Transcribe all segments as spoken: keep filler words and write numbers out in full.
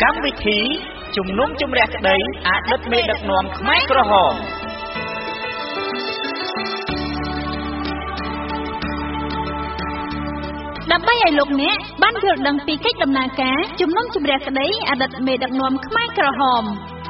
កម្មវិធីជំនុំជម្រះក្តីអតីតមេដឹកនាំខ្មែរក្រហមដើម្បីឲ្យលោកអ្នកបានយល់ដឹងពីកិច្ចដំណើរការជំនុំជម្រះក្តីអតីតមេដឹកនាំខ្មែរក្រហម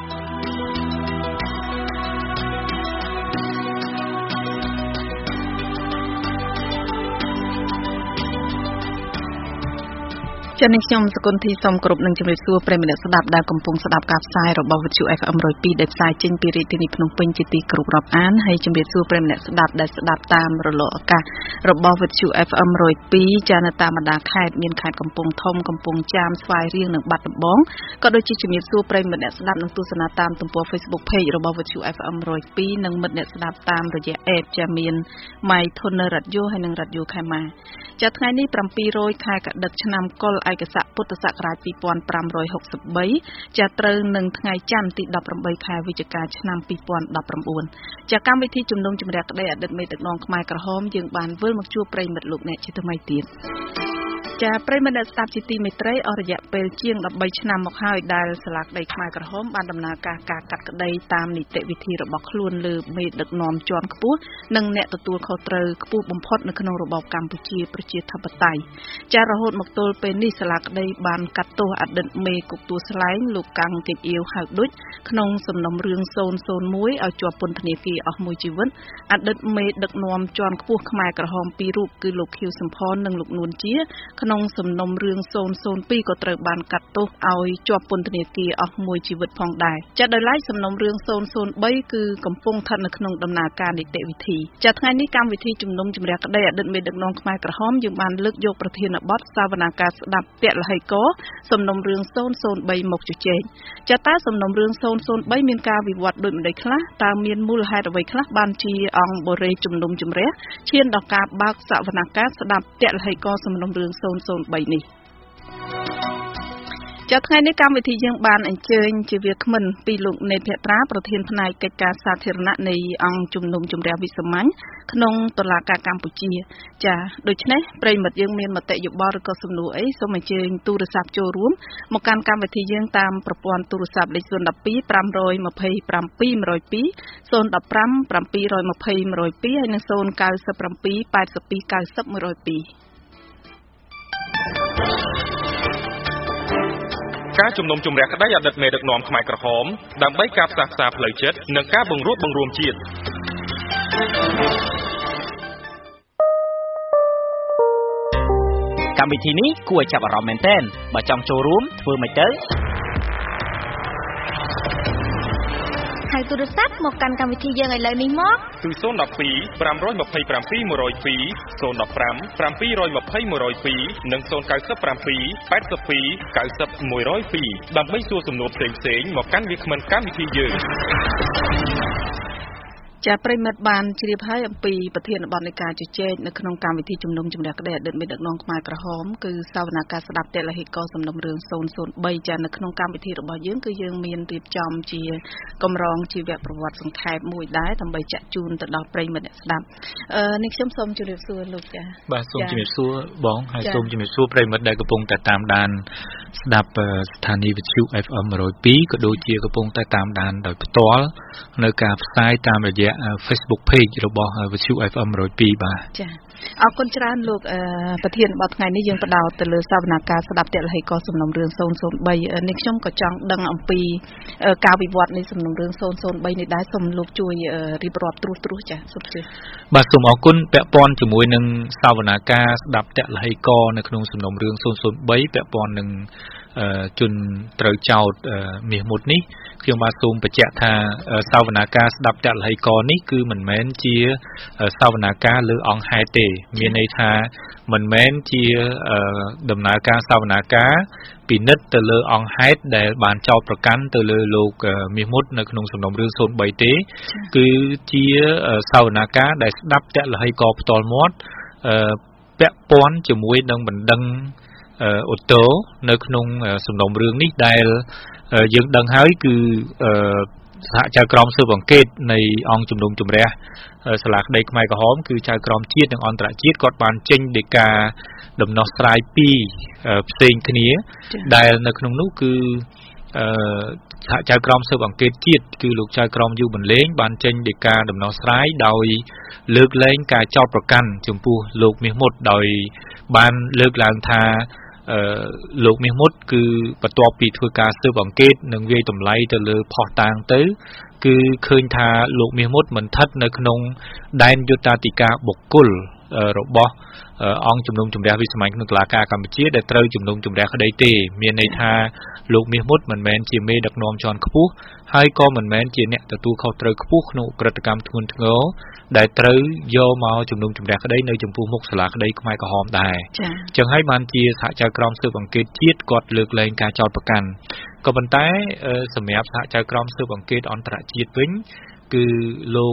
ចា៎ខ្ញុំសកុនធីសូមគោរពនឹងជម្រាបសួរប្រិយមិត្តស្ដាប់ដែលកំពុងស្ដាប់ការផ្សាយរបស់វិទ្យុ អេហ្វ អេម one oh two ដែលផ្សាយចេញពីរាជធានីភ្នំពេញជាទីគោរពរាប់អានហើយជម្រាបសួរប្រិយមិត្តស្ដាប់ដែលស្ដាប់តាមរលកអាកាសរបស់វិទ្យុ អេហ្វ អេម one oh two ចា៎នៅតាមបណ្ដាខេត្តមានខេត្តកំពង់ធំកំពង់ចាមស្វាយរៀងនិងបាត់ដំបងក៏ដូចជាជម្រាបសួរប្រិយមិត្តអ្នកស្ដាប់និងទស្សនាតាមទំព័រ Facebook Page របស់វិទ្យុ អេហ្វ អេម one oh two និងមិត្តអ្នកស្ដាប់តាមរយៈ App ចា៎មាន My Tuner Radio ហើយនិង Radio Khmer ចា៎ថ្ងៃនេះseven hundredខែកដិកឆ្នាំកុលឯកស័កពុទ្ធសករាជtwo thousand five hundred sixty-threeចាត្រូវនឹងថ្ងៃច័ន្ទទីeighteenខែវិច្ឆិកាឆ្នាំtwo thousand nineteenចាកម្មវិធីជំនុំជម្រះក្តីអតីតមេដឹកនាំខ្មែរក្រហមយើងបានវិលមកជួបប្រិយមិត្តលោកអ្នកជាថ្មីទៀតចាប្រិយមិត្តអ្នកស្ដាប់ជាទីមេត្រីអស់រយៈពេលជាងeighteenឆ្នាំមកហើយដែលសាលាក្តីខ្មែរក្រហមបានដំណើរការការកាត់ក្តីតាមនីតិវិធីរបស់ខ្លួនលើមេដឹកនាំជាន់ខ្ពស់និងអ្នកទទួលខុសត្រូវខ្ពស់បំផុតនៅក្នុងរបបកម្ពុជាប្រជាធិបតេយ្យចារហូតមកទល់ពេលនេះសាលាក្តីបានកាត់ទោសអតីតមេគុកទួលស្លែងលោកកាំងកិច្ចអៀវហៅឌុចក្នុងសំណុំរឿងzero zero oneឲ្យជាប់ពន្ធនាគារអស់មួយជីវិតអតីតមេដឹកនាំជាន់ខ្ពស់ខ្មែរក្រហមពីររូបគឺលោកខៀវសំផននិងលោកនួនជាក្នុងសំណុំរឿងzero zero twoក៏ត្រូវបានកាត់ទោសឲ្យជាប់ពន្ធនាគារអស់មួយជីវិតផងដែរចាដោយឡែកសំណុំរឿងzero zero threeគឺកំពុងស្ថិតនៅក្នុងដំណើរការនីតិវិធីចាថ្ងៃនេះកម្មវិធីជំនុំជម្រះក្តីអតីតមេដឹកនាំខ្មែរក្រហមយើងបានលើកយកប្រធានបទសវនាការស្ដាប់ពលហិកសំណុំរឿងzero zero threeមកជជែកចាតើសំណុំរឿងzero zero threeមានការវិវត្តដូចម្តេចខ្លះតើមានមូលហេតុអ្វីខ្លះបានជាអង្គបរិយជំនុំជម្រះឈានដល់ការបើកសវនាការស្ដាប់ពលហិកសំណុំរឿងzero zero threeនេះចាថ្ងៃនេះកម្មវិធីយើងបានអញ្ជើញជាវាគ្មិនពីលោកនេតភត្រាប្រធានផ្នែកកិច្ចការសាធារណៈនៃអង្គជំនុំជម្រះវិសាមញ្ញក្នុងតុលាការកម្ពុជាចាដូច្នេះប្រិយមិត្តយើងមានមតិយោបល់ឬក៏សំណួរអីសូមអញ្ជើញទូរស័ព្ទចូលរួមមកកាន់កម្មវិធីយើងតាមប្រព័ន្ធទូរស័ព្ទលេខzero one two five two seven one oh two 015 720 102ហើយនិងzero nine seven eight two nine zero one oh two ការជំនុំជម្រះក្តីអតីតមេដឹកនាំខ្មែរក្រហមដើម្បីការផ្សះផ្សាផ្លូវចិត្តនិងការបង្រួបបង្រួមជាតិកម្មវិធីនេះគួរឲ្យចាប់អារម្មណ៍មែនទែនបើចង់ចូលរួមធ្វើម៉េចទៅហៅទូរស័ព្ទមកកាន់កម្មវិធីយើងឥឡូវនេះមកគឺzero one two five two seven one oh two 015 720 102និងzero nine seven eight two nine zero one oh twoដើម្បីសួរសំណួរផ្សេងៗមកកាន់វាគ្មិនកម្មវិធីយើងចាប្រិមិត្តបានជ្រាបហើយអំពីប្រធានបទនៃការជជែកនៅក្នុងកម្មវិធីជំនុំជម្រះក្តីអតីតមេដឹកនាំខ្មែរក្រហមគឺសវនាការស្ដាប់ពលហិកសំណុំរឿងzero zero threeចានៅក្នុងកម្មវិធីរបស់យើងគឺយើងមានរៀបចំជាកម្រងជីវប្រវត្តិសង្ខេបមួយដែរដើម្បីចាក់ជូនទៅដល់ប្រិមិត្តអ្នកស្ដាប់អឺនេះខ្ញុំសូមជម្រាបសួរលោកចាបាទសូមជម្រាបសួរបងហើយសូមជម្រាបសួរប្រិមិត្តដែលកំពុងតែតាមដានស្ដាប់ស្ថានីយ៍វិទ្យុ អេហ្វ អេម one oh two ក៏ដូចជាកំពុងតែតាមដានដោយផ្ទាល់នៅការផ្សាយតាមរយៈFacebook Page របស់វិទ្យុ អេហ្វ អេម one oh two បាទចាអរគុណច្រើនលោកប្រធានបទថ្ងៃនេះយើងផ្ដោតទៅលើសវនាការស្ដាប់ពលហិកសំណុំរឿងzero zero threeនេះខ្ញុំក៏ចង់ដឹងអំពីការវិវត្តនៃសំណុំរឿងzero zero threeនេះដែរសូមលោកជួយរៀបរាប់ត្រួសត្រាសចាសុំជឿបាទសូមអរគុណពាក់ព័ន្ធជាមួយនឹងសវនាការស្ដាប់ពលហិកនៅក្នុងសំណុំរឿងzero zero threeពាក់ព័ន្ធនឹងជនត្រូវចោទមាសមុតនេះខ្ញុំបាទសូមបញ្ជាក់ថាសវនាការស្ដាប់ពលហិកនេះគឺមិនមែនជាសវនាការលើអង្គហេតុទេមានន័យថាមិនមែនជាដំណើរការសវនាការពិនិត្យទៅលើអង្គហេតុដែលបានចោទប្រកាន់ទៅលើលោកមាសមុតនៅក្នុងសំណុំរឿងzero threeទេគឺជាសវនាការដែលស្ដាប់ពលហិកផ្ទាល់មាត់ពាក់ព័ន្ធជាមួយនឹងបណ្ដឹងអូតូនៅក្នុងសំណុំរឿងនេះដែលយើងដឹងហើយគឺសហចៅក្រមស៊ើបអង្កេតនៃអង្គជំនុំជម្រះសាលាក្តីខ្មែរក្រហមគឺចៅក្រមជាតិនិងអន្តរជាតិគាត់បានចេញដីកាដំណោះស្រាយពីរផ្សេងគ្នាដែលនៅក្នុងនោះគឺអឺសហចៅក្រមស៊ើបអង្កេតជាតិគឺលោកចៅក្រមយូបន្លេងបានចេញដីកាដំណោះស្រាយដោយលើកលែងការចោទប្រកាន់ចំពោះលោកមាសមុតដោយបានលើកឡើងថាអឺលោកមាសមុតគឺបន្ទាប់ពីធ្វើការស៊ើបអង្កេតនិងវាយតម្លៃទៅលើផុសតាងទៅគឺឃើញថាលោកមាសមុតមិនស្ថិតនៅក្នុងដែនយុត្តាធិការបុគ្គលរបស់អង្គជំនុំជម្រះវិសាមញ្ញក្នុងតុលាការកម្ពុជាដែលត្រូវជំនុំជម្រះក្តីទេមានន័យថាលោកមាសមុតមិនមែនជាមេដឹកនាំជាន់ខ្ពស់ហើយក៏មិនមែនជាអ្នកទទួលខុសត្រូវខ្ពស់ក្នុងក្រិតកម្មធ្ងន់ធ្ងរដែលត្រូវយកមកជំនុំជម្រះក្តីនៅចំពោះមុខសាលាក្តីខ្មែរក្រហមដែរអញ្ចឹងហើយបានជាសហចៅក្រមស៊ើបអង្កេតជាតិគាត់លើកលែងការចោទប្រកាន់ក៏ប៉ុន្តែសម្រាប់សហចៅក្រមស៊ើបអង្កេតអន្តរជាតិវិញគឺលោក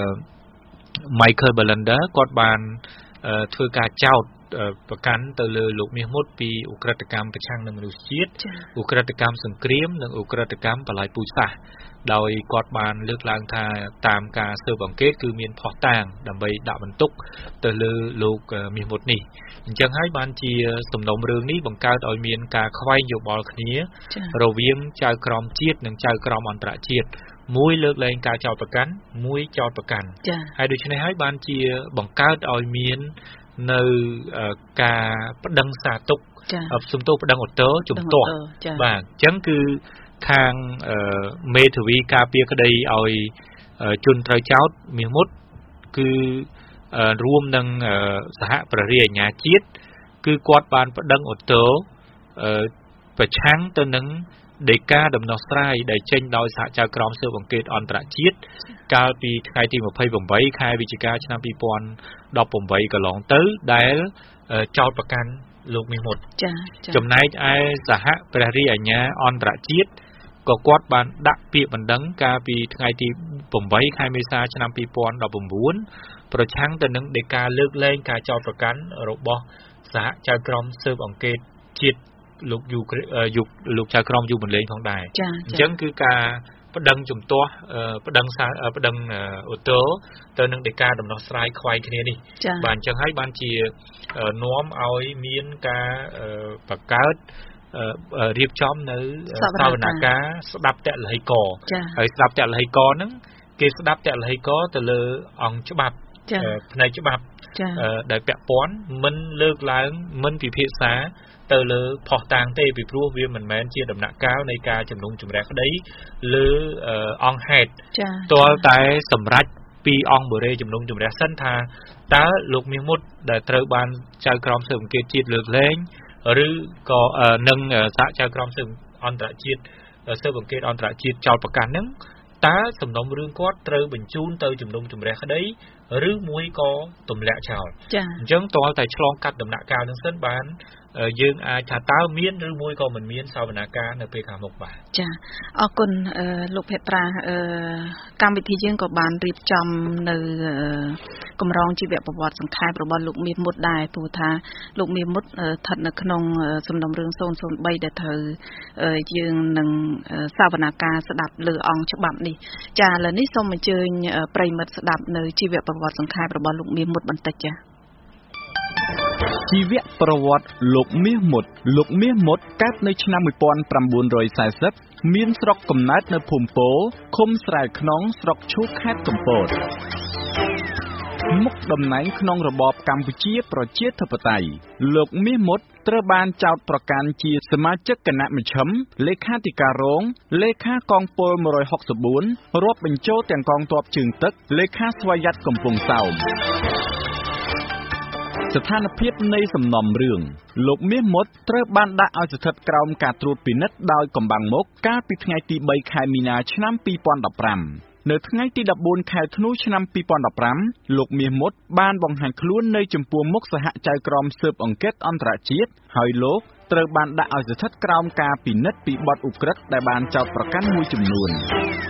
Michael Belander គាត់បានធ្វើការចោទប្រកាន់ទៅលើលោកមាសមុតពីឧក្រិដ្ឋកម្មប្រឆាំងនឹងមនុស្សជាតិឧក្រិដ្ឋកម្មសង្គ្រាមនិងឧក្រិដ្ឋកម្មបលាយពូជសាសន៍ដោយគាត់បានលើកឡើងថាតាមការស៊ើបអង្កេតគឺមានភស្តុតាងដើម្បីដាក់បន្ទុកទៅលើលោកមាសមុតនេះអញ្ចឹងហើយបានជាសំណុំរឿងនេះបង្កើតឲ្យមានការខ្វែងយោបល់គ្នារវាងចៅក្រមជាតិនិងចៅក្រមអន្តរជាតិមួយលើកលែងការចោទប្រកាន់មួយចោទប្រកាន់ហើយដូច្នេះហើយបានជាបង្កើតឲ្យមាននៅការប្តឹងសាទុកសំទោសប្តឹងឧទ្ធរជំទាស់បាទអញ្ចឹងគឺខាងមេធាវីការពារក្តីឲ្យជនត្រូវចោទមាសមុតគឺរួមនឹងសហព្រះរាជអាជ្ញាជាតិគឺគាត់បានប្តឹងឧទ្ធរប្រឆាំងទៅនឹងដីកាដំណោះស្រាយដែលចេញដោយសហចៅក្រមស៊ើបអង្កេតអន្តរជាតិកាលពីថ្ងៃទីម្ភៃប្រាំបីខែវិច្ឆិកាឆ្នាំពីរពាន់ដប់ប្រាំបីកន្លងទៅដែលចោទប្រកាន់លោកមាសមុតចា៎ចំណែកឯសហព្រះរាជអាជ្ញាអន្តរជាតិក៏គាត់បានដាក់ពាក្យបណ្ដឹងកាលពីថ្ងៃទីប្រាំបីខែមេសាឆ្នាំពីរពាន់ដប់ប្រាំបួនប្រឆាំងទៅនឹងដីកាលើកលែងការចោទប្រកាន់របស់សហចៅក្រមស៊ើបអង្កេតជាតិលោកយូយុលោកចៅក្រមយូបន្លេងផងដែរអញ្ចឹងគឺការប្តឹងជំទាស់ប្តឹងប្តឹងឧទ្ធរទៅនឹងដីកាដំណោះស្រាយខ្វែងគ្នានេះបាទអញ្ចឹងហើយបានជានាំឲ្យមានការបង្កើតរៀបចំនៅសវនកម្មស្ដាប់តលហិកហើយស្ដាប់តលហិកហ្នឹងគេស្ដាប់តលហិកទៅលើអង្គច្បាប់ផ្នែកច្បាប់ដែលពាក់ព័ន្ធមិនលើកឡើងមិនពិភាក្សាទៅលើផុសតាងទេពីព្រោះវាមិនមែនជាដំណាក់កាលនៃការជំនុំជម្រះក្តីលើអង្គហេតុទាល់តែសម្រេចពីអង្គបរិយាជំនុំជម្រះសិនថាតើលោកមាសមុតដែលត្រូវបានចៅក្រមស៊ើបអង្កេតជាតិលើកលែងឬក៏នឹងសហចៅក្រមស៊ើបអន្តរជាតិស៊ើបអង្កេតអន្តរជាតិចោទប្រកាន់ហ្នឹងតើសំណុំរឿងគាត់ត្រូវបញ្ជូនទៅជំនុំជម្រះក្តីឬមួយក៏ទម្លាក់ចោលអញ្ចឹងទាល់តែឆ្លងកាត់ដំណាក់កាលហ្នឹងសិនបានយើងអាចថាតើមានឬមួយក៏មិនមានសវនកម្មនៅពេលខាងមុខបាទចាអរគុណលោកភេត្រាកម្មវិធីយើងក៏បានរៀបចំនៅកម្រងជីវប្រវត្តិសង្ខេបរបស់លោកមាសមុតដែរព្រោះថាលោកមាសមុតស្ថិតនៅក្នុងសំណុំរឿងศูนย์ศูนย์បីដែលត្រូវយើងនឹងសវនកម្មស្ដាប់លើអង្គច្បាប់នេះចាឥឡូវនេះសូមអញ្ជើញប្រិយមិត្តស្ដាប់នៅជីវប្រវត្តិសង្ខេបរបស់លោកមាសមុតបន្តិចចាជីវប្រវត្តិលោកមាសមុតលោកមាសមុតកើតនៅឆ្នាំmột nghìn chín trăm bốn mươiមានស្រុកកំណើតនៅភូមិពោឃុំស្រែខ្នងស្រុកឈូកខេត្តកំពតមុខតំណែងក្នុងរបបកម្ពុជាប្រជាធិបតេយ្យលោកមាសមុតត្រូវបានចោទប្រកាន់ជាសមាជិកគណៈមជ្ឈិមលេខាធិការរងលេខាកងពលmột trăm sáu mươi tưរាប់បញ្ចូលទាំងកងទ័ពជើងទឹកលេខាស្វយ័តកំពង់សោមស្ថានភាពនៃសំណុំរឿងលោកមាសមុតត្រូវបានដាក់ឲ្យស្ថិតក្រោមការត្រួតពិនិត្យដោយកំបាំងមុខកាលពីថ្ងៃទីបីខែមីនាឆ្នាំពីរពាន់ដប់ប្រាំនៅថ្ងៃទីដប់បួនខែធ្នូឆ្នាំពីរពាន់ដប់ប្រាំលោកមាសមុតបានបង្ហាញខ្លួននៅចំពោះមុខសហចៅក្រមស៊ើបអង្កេតអន្តរជាតិហើយលោកត្រូវបានដាក់ឲ្យស្ថិតក្រោមការពិនិត្យពីបទឧក្រិដ្ឋដែលបានចោទប្រកាន់មួយចំនួន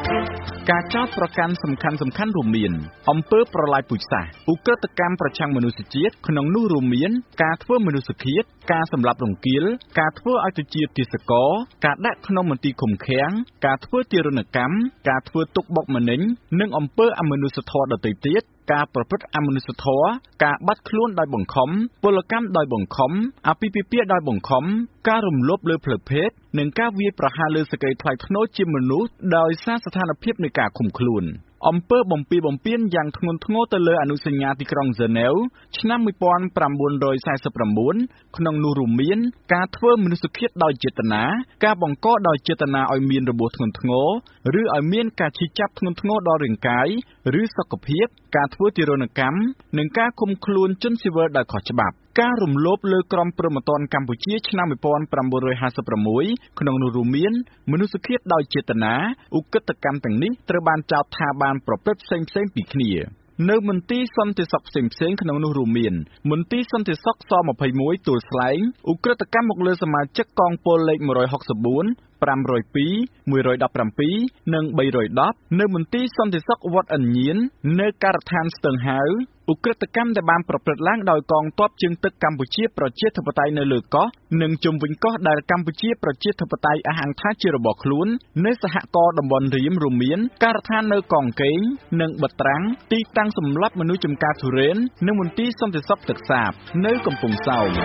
ការចោទប្រកាន់សំខាន់សំខាន់រួមមានអំពើប្រល័យពូជសាសន៍ឧក្រិដ្ឋកម្មប្រឆាំងមនុស្សជាតិក្នុងនោះរួមមានការធ្វើមនុស្សឃាតការសម្លាប់រង្គាលការធ្វើឲ្យទៅជាទាសករការដាក់ក្នុងមន្ទីរឃុំឃាំងការធ្វើទារុណកម្មការធ្វើទុកបុកម្នេញនិងអំពើអមនុស្សធម៌ដទៃទៀតការប្រព្រឹត្តអមនុស្សធម៌ការបាត់ខ្លួនដោយបង្ខំពលកម្មដោយបង្ខំអភិពិពាហ៍ដោយបង្ខំការរំលោភលើផ្លូវភេទនិងការវាយប្រហារលើសេចក្តីថ្លៃថ្នូរជាមនុស្សដោយសារស្ថានភាពនៃការឃុំខ្លួនអំពើបំពីបំពានយ៉ាងធ្ងន់ធ្ងរទៅលើអនុសញ្ញាទីក្រុងហ្សឺណែវឆ្នាំmột nghìn chín trăm bốn mươi chínក្នុងនោះរួមមានការធ្វើមនុស្សឃាតដោយចេតនាការបង្កដោយចេតនាឲ្យមានរបួសធ្ងន់ធ្ងរឬឲ្យមានការឈឺចាប់ធ្ងន់ធ្ងរដល់រាងកាយឬសុខភាពការធ្វើទារុណកម្មនិងការឃុំខ្លួនជនស៊ីវិលដោយខុសច្បាប់ការរំលោភលើក្រមព្រហ្មទណ្ឌកម្ពុជាឆ្នាំmột nghìn chín trăm năm mươi sáuក្នុងនោះរួមមានមនុស្សឃាតដោយចេតនាឧក្រិដ្ឋកម្មទាំងនេះត្រូវបានចោទថាបានប្រព្រឹត្តផ្សេងៗពីគ្នានៅមន្ទីរសន្តិសុខផ្សេងៗក្នុងនោះរួមមានមន្ទីរសន្តិសុខស-ยี่สิบเอ็ดទួលស្លែងឧក្រិដ្ឋកម្មមកលើសមាជិកកងពលលេខmột trăm sáu mươi tư502 một trăm một mươi bảyនិងba một khôngនៅមន្ទីរសន្តិសុខវត្តអញ្ញៀននៅការដ្ឋានស្ទឹងហាវឧក្រិដ្ឋកម្មដែលបានប្រព្រឹត្តឡើងដោយកងទ័ពជើងទឹកកម្ពុជាប្រជាធិបតេយ្យនៅលើកោះនិងជុំវិញកោះដែលកម្ពុជាប្រជាធិបតេយ្យអះអាងថាជារបស់ខ្លួននៅសហករណ៍តំបន់រៀមរួមមានការដ្ឋាននៅកងកេងនិងបត្រាំងទីតាំងសម្លាប់មនុស្សចំការទុរេននិងមន្ទីរសន្តិសុខទឹកសាបនៅកំពង់សោម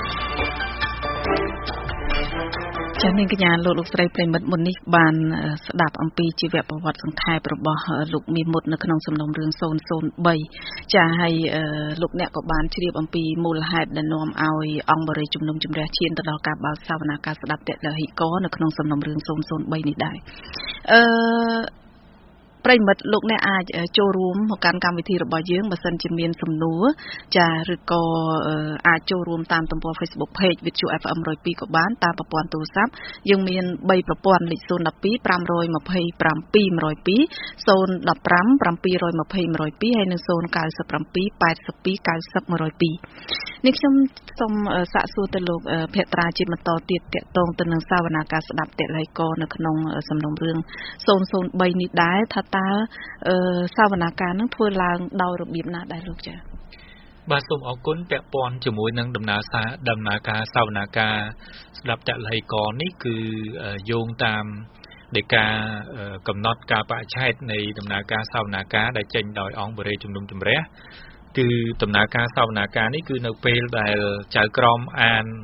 ចា៎នាងកញ្ញាលោកលោកស្រីប្រិមិត្តមុននេះបានស្ដាប់អំពីជីវប្រវត្តិសង្ខេបរបស់លោកមាសមុតនៅក្នុងសំណុំរឿងศูนย์ศูนย์三ចា៎ហើយលោកអ្នកក៏បានជ្រាបអំពីមូលហេតុដែលនាំឲ្យអង្គបរិយជំនុំជម្រះឈានទៅដល់ការបើកសវនាការស្ដាប់តេឡូហិកនៅក្នុងសំណុំរឿងศูนย์ศูนย์三នេះដែរអឺប្រិមិត្តលោកអ្នកអាចចូលរួមមកកាន់កម្មវិធីរបស់យើងបើសិនជាមានសំណួរចាឬក៏អាចចូលរួមតាមទំព័រ Facebook Page វិទ្យុ เอฟ เอ็ม หนึ่งศูนย์สองก็បានតាមប្រព័ន្ធទូរស័ព្ទយើងមាន3ប្រព័ន្ធលេខศูนย์หนึ่งสอง ห้าสองเจ็ด หนึ่งสอง หนึ่งสอง หนึ่งสอง เจ็ด สอง เจ็ด ห้า หนึ่งสอง หนึ่งสอง ហើយនិងศูนย์ เก้า เจ็ด แปด สอง เก้า ศูนย์ หนึ่งสอง หนึ่งสองនេះខ្ញុំសូមសាកសួរទៅលោកភក្ត្រាជាបន្តទៀតតកតងទៅនឹងសាវនាការស្ដាប់តេឡូហិកនៅក្នុងសំណុំរឿងศูนย์ศูนย์三នេះដែរថាតើសាវនាការនឹងធ្វើឡើងដោយរបៀបណាដែរលោកចា៎បាទសូមអរគុណពាក់ព័ន្ធជាមួយនឹងដំណើរសារដំណើរការសាវនាការស្ដាប់តេឡូហិកនេះគឺយោងតាមនៃការកំណត់ការបច្ឆេទនៃដំណើរការសាវនាការដែលចេញដោយអង្គបរិយជំនុំជម្រះគឺដំណើរការសាវនាការនេះគឺនៅពេលដែលចៅក្រមអាន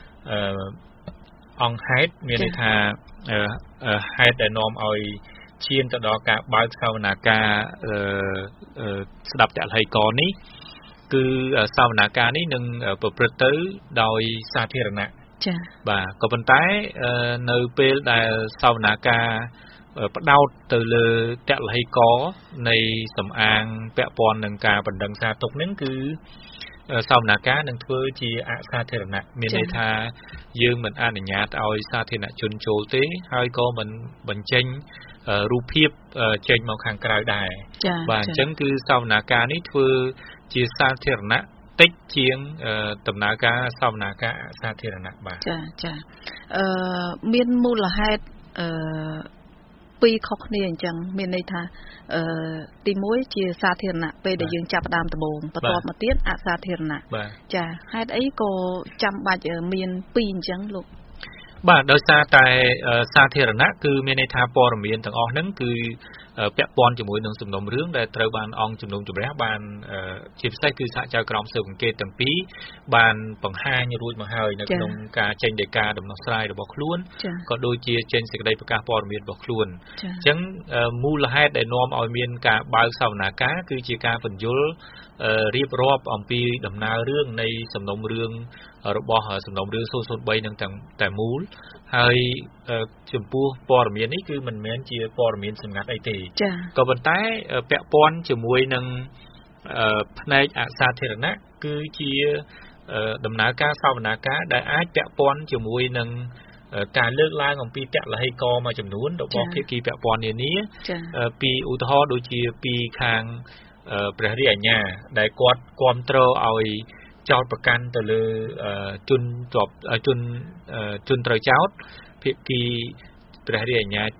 អង្គហេតុមានន័យថាហេតុដែលនាំឲ្យឈានទៅដល់ការបើកសាវនាការស្ដាប់តេឡូហិកនេះគឺសាវនាការនេះនឹងប្រព្រឹត្តទៅដោយសាធារណៈចា៎បាទក៏ប៉ុន្តែនៅពេលដែលសាវនាការផ្ដោតទៅលើតេឡូហិកនៃសំអាងពាក់ព័ន្ធនឹងការបណ្ដឹងសារទុកហ្នឹងគឺសាវនាការនឹងធ្វើជាអសាធារណៈមានន័យថាយើងមិនអនុញ្ញាតឲ្យសាធារណជនចូលទេហើយក៏មិនបញ្ចេញរូបភាពចេញមកខាងក្រៅដែរបាទអញ្ចឹងគឺសាវនាការនេះធ្វើជាសាធារណៈតិចជាងដំណើរការសាវនាការអសាធារណៈបាទចាចាអឺមានមូលហេតុអឺពីរខុសគ្នាអញ្ចឹងមានន័យថាអឺទីមួយជាសាធារណៈពេលដែលយើងចាប់ផ្ដើមដំបូងបន្ទាប់មកទៀតអសាធារណៈចាហេតុអីក៏ចាំបាច់មានពីរអញ្ចឹងលោកបាទដោយសារតែសាធារណៈគឺមានន័យថាព័ត៌មានទាំងអស់ហ្នឹងគឺពាក់ព័ន្ធជាមួយនឹងសំណុំរឿងដែលត្រូវបានអង្គជំនុំជម្រះបានជាពិសេសគឺសហចៅក្រមស៊ើបអង្កេតទាំងពីរបានបង្ហាញរួចមកហើយនៅក្នុងការចេញដីកាដំណោះស្រាយរបស់ខ្លួនក៏ដូចជាចេញសេចក្តីប្រកាសព័ត៌មានរបស់ខ្លួនអញ្ចឹងមូលហេតុដែលនាំឲ្យមានការបើកសវនាការគឺជាការពន្យល់រៀបរាប់អំពីដំណើររឿងនៃសំណុំរឿងរបស់សំណុំរឿងศูนย์ศูนย์三នឹងតែមូលហើយចំពោះព័ត៌មាននេះគឺមិនមែនជាព័ត៌មានសម្ងាត់អីទេក៏ប៉ុន្តែពាក់ព័ន្ធជាមួយនឹងផ្នែកអសាធារណៈគឺជាដំណើរការសវនាការដែលអាចពាក់ព័ន្ធជាមួយនឹងការលើកឡើងអំពីតេឡូហិកមួយចំនួនរបស់ភាគីពាក់ព័ន្ធនានាពីឧទាហរណ៍ដូចជាពីខាងព្រះរាជអាជ្ញាដែលគាត់គាំទ្រឲ្យចោតប្រកាន់ទៅលើជនជាប់ជនជនត្រូវចោតភាគីព្រះរាជអាជ្ញាជាតិ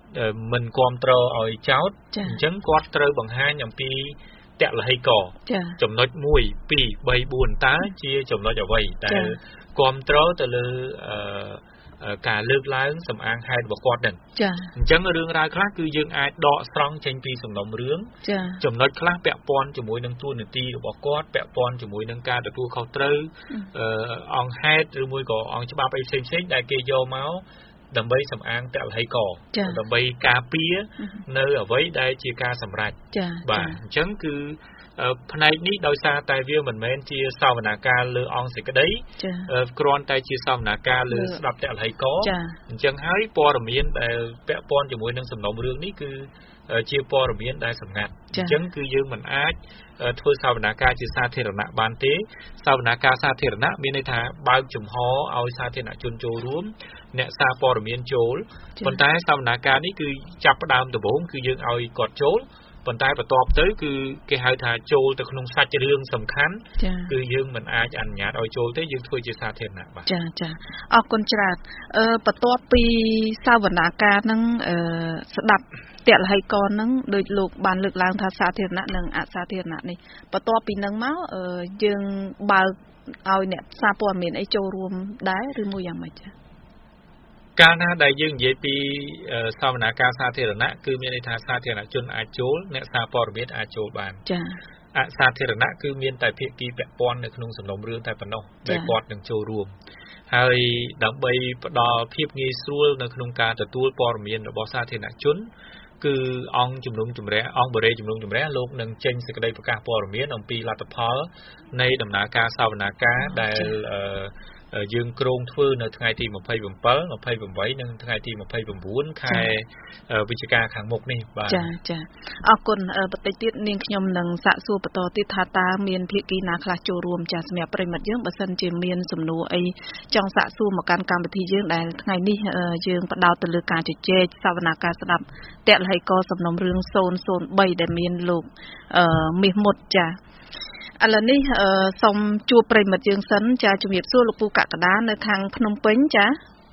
មិនគ្រប់គ្រងឲ្យចោតអញ្ចឹងគាត់ត្រូវបង្ហាញអំពីតលហេកចំណុចមួយ ពីរ បី បួនតើជាចំណុចអ្វីដែលគ្រប់គ្រងទៅលើការលើកឡើងសំអាងហេតុរបស់គាត់ហ្នឹងចាអញ្ចឹងរឿងរ៉ាវខ្លះគឺយើងអាចដកស្រង់ចេញពីសំណុំរឿងចាចំណុចខ្លះពាក់ព័ន្ធជាមួយនឹងទួនាទីរបស់គាត់ពាក់ព័ន្ធជាមួយនឹងការទទួលខុសត្រូវអង្គហេតុឬមួយក៏អង្គច្បាប់អីផ្សេងៗដែលគេយកមកដើម្បីសំអាងតលហេកដើម្បីការពារនៅអ្វីដែលជាការសម្រេចបាទអញ្ចឹងគឺផ្នែកនេះដោយសារតែវាមិនមែនជាសវនាការលើអង្គសេចក្តីគ្រាន់តែជាសវនាការលើស្ដាប់តលហេកអញ្ចឹងហើយព័ត៌មានដែលពាក់ព័ន្ធជាមួយនឹងសំណុំរឿងនេះគឺជាព័ត៌មានដែលសម្ងាត់អញ្ចឹងគឺយើងមិនអាចធ្វើសវនាការជាសាធារណៈបានទេសវនាការសាធារណៈមានន័យថាបើកចំហឲ្យសាធារណជនចូលរួមអ្នកសារព័ត៌មានចូលប៉ុន្តែសវនាការនេះគឺចាប់ផ្ដើមដំបូងគឺយើងឲ្យគាត់ចូលប៉ុន្តែបន្ទាប់ទៅគឺគេហៅថាចូលទៅក្នុងសាច់រឿងសំខាន់គឺយើងមិនអាចអនុញ្ញាតឲ្យចូលទេយើងធ្វើជាសាធារណៈបាទចាចាអរគុណច្រើនអឺបន្ទាប់ពីសវនាការហ្នឹងអឺស្ដាប់តលហេកហ្នឹងដោយលោកបានលើកឡើងថាសាធារណៈនិងអសាធារណៈនេះបន្ទាប់ពីហ្នឹងមកអឺយើងបើកឲ្យអ្នកសារព័ត៌មានអីចូលរួមដែរឬមួយយ៉ាងម៉េចចាកាលណាដែលយើងនិយាយពីសវនាការសាធារណៈគឺមានន័យថាសាធារណជនអាចចូលអ្នកសារព័ត៌មានអាចចូលបានចាអសាធារណៈគឺមានតែភាគីពាក់ព័ន្ធនៅក្នុងសំណុំរឿងតែប៉ុណ្ណោះដែលគាត់នឹងចូលរួមហើយដើម្បីផ្ដល់ភាពងាយស្រួលនៅក្នុងការទទួលព័ត៌មានរបស់សាធារណជនគឺអង្គជំនុំជម្រះអង្គបរិយាជំនុំជម្រះលោកនឹងចេញសេចក្តីប្រកាសព័ត៌មានអំពីលទ្ធផលនៃដំណើរការសវនាការដែលយើងគ្រោងធ្វើនៅថ្ងៃទីម្ភៃbảy ម្ភៃ៨និងថ្ងៃទីម្ភៃ៩ខែវិច្ឆិកាខាងមុខនេះបាទចាចាអរគុណបន្តិចទៀតនាងខ្ញុំនឹងសាកសួរបន្តទៀតថាតើមានភាគីណាខ្លះចូលរួមចាសម្រាប់ប្រិមិត្តយើងបើសិនជាមានសំណួរអីចង់សាកសួរមកកាន់កម្មវិធីយើងដែលថ្ងៃនេះយើងផ្ដោតទៅលើការជជែកសវនាការស្ដាប់តលហេកសំណុំរឿងศูนย์ศูนย์បីដែលមានលោកមាសមុតចាឥឡូវនេះសូមជួបប្រិមិត្តយើងសិនចាជំរាបសួរលោកពូកកដានៅខាងភ្នំពេញចា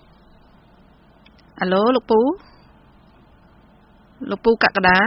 អាឡូលោកពូលោកពូកកដា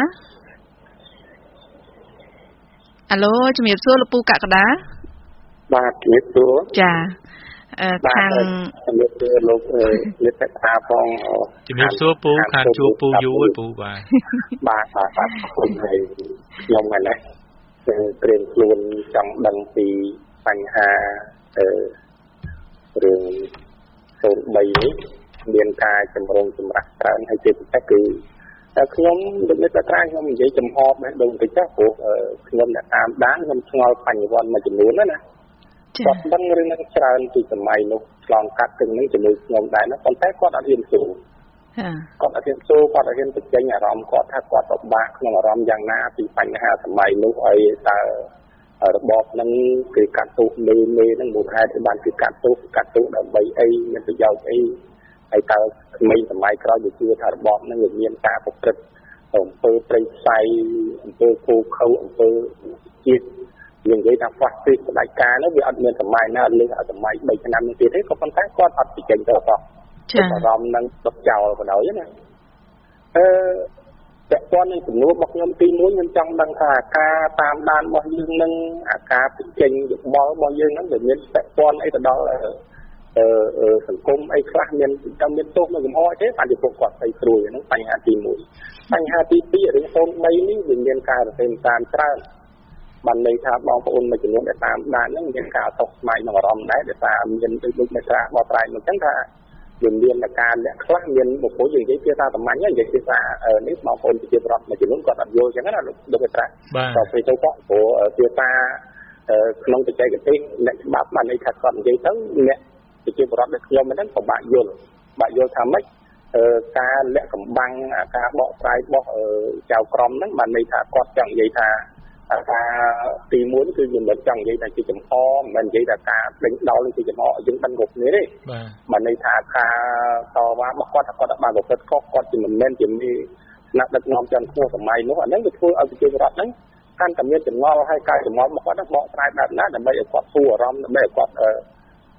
អាឡូជំរាបសួរលោកពូកកដាបាទជំរាបសួរចាខាងជំរាបសួរលោកលោកកដាផងជំរាបសួរពូខាងជួបពូយូរហើយពូបាទបាទបាទបាទគុំហើយខ្ញុំហ្នឹងណាត្រៀមខ្លួនចង់ដឹងពីបញ្ហាអឺរឿងศูนย์បីនេះមានការចម្រុងចម្រាស់ច្រើនហើយជាពិសេសគឺខ្ញុំដូចនេះតែត្រង់ខ្ញុំនិយាយចំហបដែរដូចទៅចាស់ព្រោះខ្ញុំអ្នកតាមដានខ្ញុំឆ្ងល់បញ្ញវន្តមួយចំនួនណាគាត់ដឹងរឿងហ្នឹងច្រើនពីសម័យនោះឆ្លងកាត់ទាំងនេះជាមួយខ្ញុំដែរណាប៉ុន្តែគាត់អត់ហ៊ានសួរគាត់អត់ហ៊ានសួរគាត់អត់ហ៊ានបញ្ចេញអារម្មណ៍គាត់ថាគាត់ពិបាកក្នុងអារម្មណ៍យ៉ាងណាពីបញ្ហាសម័យនោះហើយតើរបបហ្នឹងគេកាត់ទោសមេមេហ្នឹងមូលហេតុដែលបានគេកាត់ទោសកាត់ទោសដើម្បីអីមានប្រយោជន៍អីហើយតើក្មេងសម័យក្រោយវាជឿថារបបហ្នឹងវាមានការប្រព្រឹត្តអំពើព្រៃផ្សៃអំពើគោខៅអំពើជាតិយើងនិយាយថាហ្វាស់ទីស្ដេចការនោះវាអត់មានសម័យណាលើសសម័យបីឆ្នាំនេះទៀតទេក៏ប៉ុន្តែគាត់អត់បញ្ចេញទៅអត់ចាអារម្មណ៍នឹងទុកចោលបណ្ដោយណាអឺតែគាត់នឹងចំនួនរបស់ខ្ញុំទីមួយខ្ញុំចង់ដឹងថាការតាមដានរបស់យើងនឹងអាការបញ្ចេញយោបល់របស់យើងហ្នឹងវាមានតែព័ន្ធអីទៅដល់អឺសង្គមអីខ្លះមានតែមានទោសនៅកំហុសទេបានជាពួកគាត់ស្អីស្រួយហ្នឹងបញ្ហាទីមួយបញ្ហាទីពីររឿងศูนย์បីនេះវាមានការរំពេញតាមច្រើនបានន័យថាបងប្អូនមួយចំនួនដែលតាមដានហ្នឹងមានការតោះស្មាយក្នុងអារម្មណ៍ដែរដែលថាមានដូចដូចមេត្រាបកប្រែមកអញ្ចឹងថាវាមានការលក្ខខ្លះមានបុគ្គលយើងនិយាយភាសាសាមញ្ញនិយាយភាសានេះបងប្អូនជាប្រដ្ឋមួយចំនួនគាត់អត់យល់អញ្ចឹងណាលោកមេត្រាក៏ពេលទៅគាត់ព្រោះភាសាក្នុងបច្ចេកទេសអ្នកច្បាប់បានន័យថាគាត់និយាយទៅអ្នកជាប្រដ្ឋដូចខ្ញុំហ្នឹងពិបាកយល់បាក់យល់ថាម៉េចការលាក់កំបាំងការបកស្រាយរបស់ចៅក្រមហ្នឹងបានន័យថាគាត់ចង់និយាយថាការទីមួយគឺយើងមិនចង់និយាយថាជាចំហមិនមែននិយាយថាការដេញដោលជាចំហយើងដឹងគ្រប់គ្នាទេបានន័យថាការតវ៉ារបស់គាត់ថាគាត់បានប្រព្រឹត្តខុសគាត់ជាមិនមែនជាមានស្នាដឹកនាំជាន់ខ្ពស់សម័យនោះអាហ្នឹងវាធ្វើឲ្យប្រជាពលរដ្ឋហ្នឹងកាន់តែមានចម្ងល់ហើយការចម្ងល់របស់គាត់ហ្នឹងបកស្រាយបែបណាដើម្បីឲ្យគាត់សួរអារម្មណ៍ដើម្បីឲ្យគាត់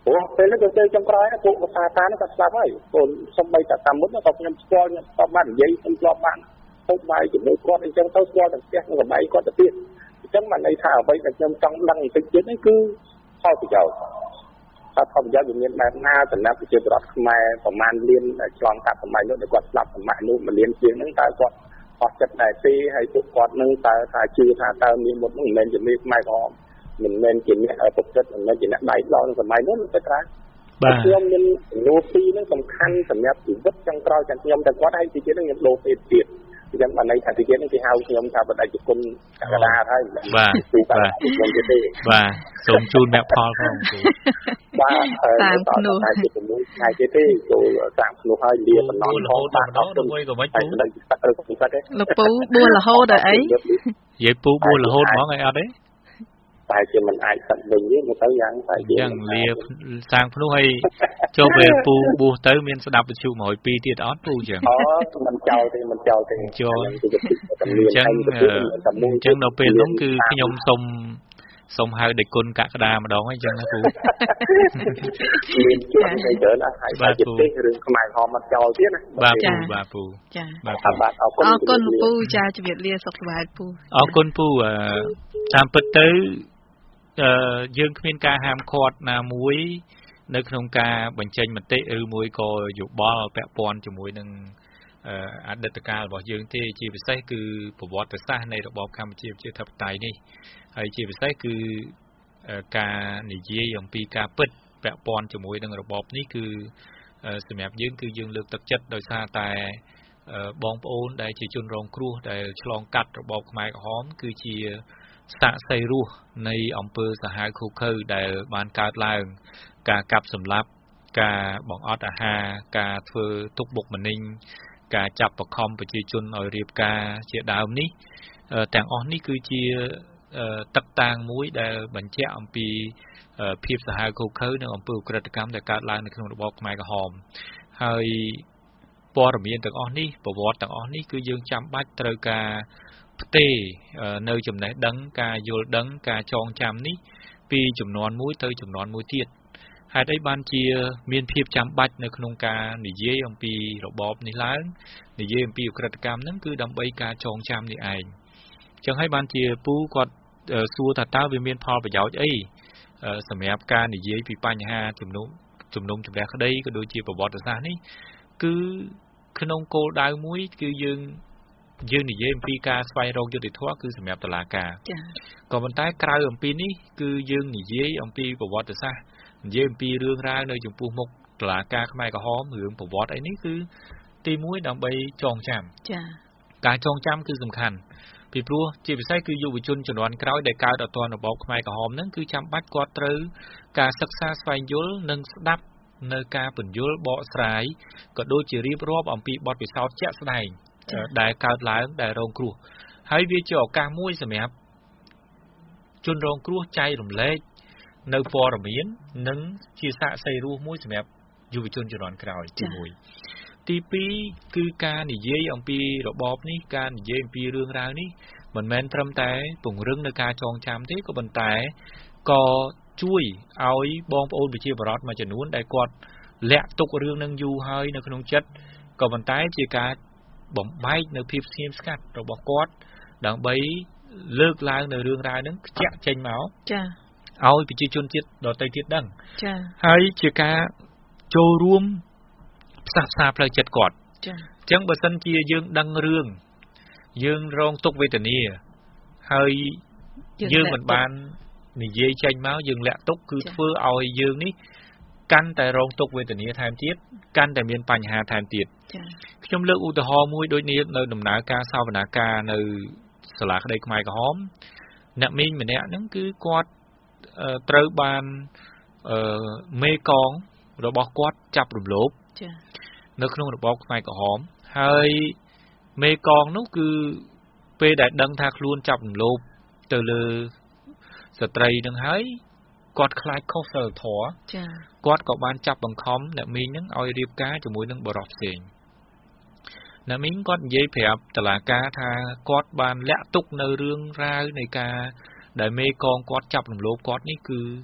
ព្រោះពេលនេះក៏ទៅចុងក្រោយពួកភាសាតានោះក៏ស្លាប់ហើយកូនសំបីតែតាមមុនក៏ខ្ញុំស្គាល់ខ្ញុំស្គាល់បាននិយាយខ្ញុំស្គាល់បានទៅបាយជាមួយគាត់អញ្ចឹងទៅស្គាល់តែផ្ទះនឹងកបៃគាត់ទៅទៀតអញ្ចឹងបានន័យថាអ្វីដែលខ្ញុំចង់ដឹងបន្តិចទៀតនេះគឺផលប្រយោជន៍ថាផលប្រយោជន៍វាមានបែបណាសម្រាប់ប្រជាពលរដ្ឋខ្មែរប្រមាណលានឆ្លងកាត់សម័យនោះដែលគាត់ស្លាប់សម័យនោះមួយលានជាងហ្នឹងតើគាត់អស់ចិត្តដែរទេហើយពួកគាត់នឹងតើថាជឿថាតើមានមុតនឹងមិនមែនជាមេខ្មែរក្រហមមិនមែនជាអ្នកប្រព្រឹត្តមិនមែនជាអ្នកដៃដល់ក្នុងសម័យនោះទៅក្រៅបាទខ្ញុំមានចំនួនពីរហ្នឹងសំខាន់សម្រាប់ជីវិតចុងក្រោយទាំងខ្ញុំទាំងគាត់ហើយទីទៀតហ្នឹងខ្ញុំដូរពេលទៀតអញ្ចឹងបានន័យថាទីទៀតហ្នឹងគេហៅខ្ញុំថាបដិជគុណកណ្ដាលហើយបាទបាទខ្ញុំទៀតទេបាទសូមជូនអ្នកផលផងគ្រូបាទតាមភ្នោះតែជាប្រមូលថ្ងៃទៀតទេចូលតាមភ្នោះហើយលាបណ្ដងរហូតដល់ដល់មួយក៏មិនពូលោកពូបួលរហូតដល់អីនិយាយពូបួលរហូតហ្មងអីអត់ទេតែជាមិនអាចស្ដាប់វិញទេមកទៅយ៉ាងតែយ៉ាងលាសាងភ្នោះឲ្យចូលពេលពូបួសទៅមានស្ដាប់វិទ្យុមួយពីរទៀតអត់ពូចឹងអូមិនចោលទេមិនចោលទេចូលអញ្ចឹងអញ្ចឹងនៅពេលនោះគឺខ្ញុំសូមសូមហៅដេគុណកក្កដាម្ដងអញ្ចឹងណាពូមានជួយទៅច្រើនណាស់ហើយបាទទេរឿងខ្មែរហមអត់ចោលទៀតណាបាទពូបាទពូចាបាទអរគុណអរគុណពូចាជម្រាបលាសុខសប្បាយពូអរគុណពូតាមពិតទៅអឺយើងគ្មានការហាមឃាត់ណាមួយនៅក្នុងការបញ្ចេញមតិឬមួយក៏យោបល់ពាក់ព័ន្ធជាមួយនឹងអតីតកាលរបស់យើងទេជាពិសេសគឺប្រវត្តិសាស្ត្រនៃរបបកម្ពុជាប្រជាធិបតេយ្យនេះហើយជាពិសេសគឺការនិយាយអំពីការពិតពាក់ព័ន្ធជាមួយនឹងរបបនេះគឺសម្រាប់យើងគឺយើងលើកទឹកចិត្តដោយសារតែបងប្អូនដែលជាជនរងគ្រោះដែលឆ្លងកាត់របបខ្មែរក្រហមគឺជាសាក្សីរស់នៃអំពើសាហាវឃោរឃៅដែលបានកើតឡើងការកាប់សម្លាប់ការបង្អត់អាហារការធ្វើទុកបុកម្នេញការចាប់បង្ខំប្រជាជនឲ្យរៀបការជាដើមនេះទាំងអស់នេះគឺជាទឹកតាងមួយដែលបញ្ជាក់អំពីភាពសាហាវឃោរឃៅនិងអំពើឧក្រិដ្ឋកម្មដែលកើតឡើងនៅក្នុងរបបខ្មែរក្រហមហើយព័ត៌មានទាំងអស់នេះប្រវត្តិទាំងអស់នេះគឺយើងចាំបាច់ត្រូវការផ្ទេរនៅចំណេះដឹងការយល់ដឹងការចងចាំនេះពីចំនួនមួយទៅចំនួនមួយទៀតហេតុអីបានជាមានភាពចាំបាច់នៅក្នុងការនិយាយអំពីរបបនេះឡើងនិយាយអំពីឧក្រិដ្ឋកម្មហ្នឹងគឺដើម្បីការចងចាំនេះឯងចឹងហើយបានជាពូគាត់សួរថាតើវាមានផលប្រយោជន៍អីសម្រាប់ការនិយាយពីបញ្ហាជំនុំជំនុំជម្រះក្តីក៏ដូចជាប្រវត្តិសាស្ត្រនេះគឺក្នុងគោលដៅមួយគឺយើងយើងនិយាយអំពីការស្វែងរកយុត្តិធម៌គឺសម្រាប់តុលាការចា៎ក៏ប៉ុន្តែក្រៅអំពីនេះគឺយើងនិយាយអំពីប្រវត្តិសាស្ត្រនិយាយអំពីរឿងរ៉ាវនៅចំពោះមុខតុលាការខ្មែរក្រហមរឿងប្រវត្តិអីនេះគឺទីមួយដើម្បីចងចាំចា៎ការចងចាំគឺសំខាន់ពីព្រោះជាពិសេសគឺយុវជនជំនាន់ក្រោយដែលកើតអត់ទាន់របបខ្មែរក្រហមហ្នឹងគឺចាំបាច់គាត់ត្រូវការសិក្សាស្វែងយល់និងស្ដាប់នៅការពន្យល់បកស្រាយក៏ដូចជារៀបរាប់អំពីបទពិសោធន៍ជាក់ស្ដែងដែលកើតឡើងដែលរងគ្រោះហើយវាជាឱកាសមួយសម្រាប់ជនរងគ្រោះចែករំលែកនៅព័ត៌មាននិងជាសាក្សីរស់មួយសម្រាប់យុវជនជំនាន់ក្រោយទីមួយទីពីរគឺការនិយាយអំពីរបបនេះការនិយាយអំពីរឿងរ៉ាវនេះមិនមែនត្រឹមតែពង្រឹងនៅការចងចាំទេក៏ប៉ុន្តែក៏ជួយឲ្យបងប្អូនប្រជាពលរដ្ឋមួយចំនួនដែលគាត់លាក់ទុករឿងនឹងយូរហើយនៅក្នុងចិត្តក៏ប៉ុន្តែជាការបំបែកនៅភាពស្ងៀមស្ងាត់របស់គាត់ដើម្បីលើកឡើងនៅរឿងរ៉ាវហ្នឹងខ្ជាក់ចេញមកចា៎ឲ្យប្រជាជនជាតិដទៃទៀតដឹងចា៎ហើយជាការចូលរួមផ្សះផ្សាផ្លូវចិត្តគាត់ចា៎អញ្ចឹងបើសិនជាយើងដឹងរឿងយើងរងទុក្ខវេទនាហើយយើងមិនបាននិយាយចេញមកយើងលាក់ទុកគឺធ្វើឲ្យយើងនេះកាន់តែរងទុក្ខវេទនាថែមទៀតកាន់តែមានបញ្ហាថែមទៀតចា៎ខ្ញុំលើកឧទាហរណ៍មួយដូចនេះនៅដំណើរការសវនាការនៅសាលាក្តីខ្មែរក្រហមអ្នកមីងម្នាក់ហ្នឹងគឺគាត់ត្រូវបានមេកងរបស់គាត់ចាប់រំលោភចា៎នៅក្នុងរបបខ្មែរក្រហមហើយមេកងនោះគឺពេលដែលដឹងថាខ្លួនចាប់រំលោភទៅលើស្ត្រីនឹងហើយគាត់ខ្លាចខុសសិលធម៌ចា៎គាត់ក៏បានចាប់បង្ខំអ្នកមីងហ្នឹងឲ្យរៀបការជាមួយនឹងបរិសុទ្ធផ្សេងអ្នកមីងគាត់និយាយប្រាប់តុលាការថាគាត់បានលាក់ទុកនៅរឿងរ៉ាវនៃការដែលមេកងគាត់ចាប់រំលោភគាត់នេះគឺ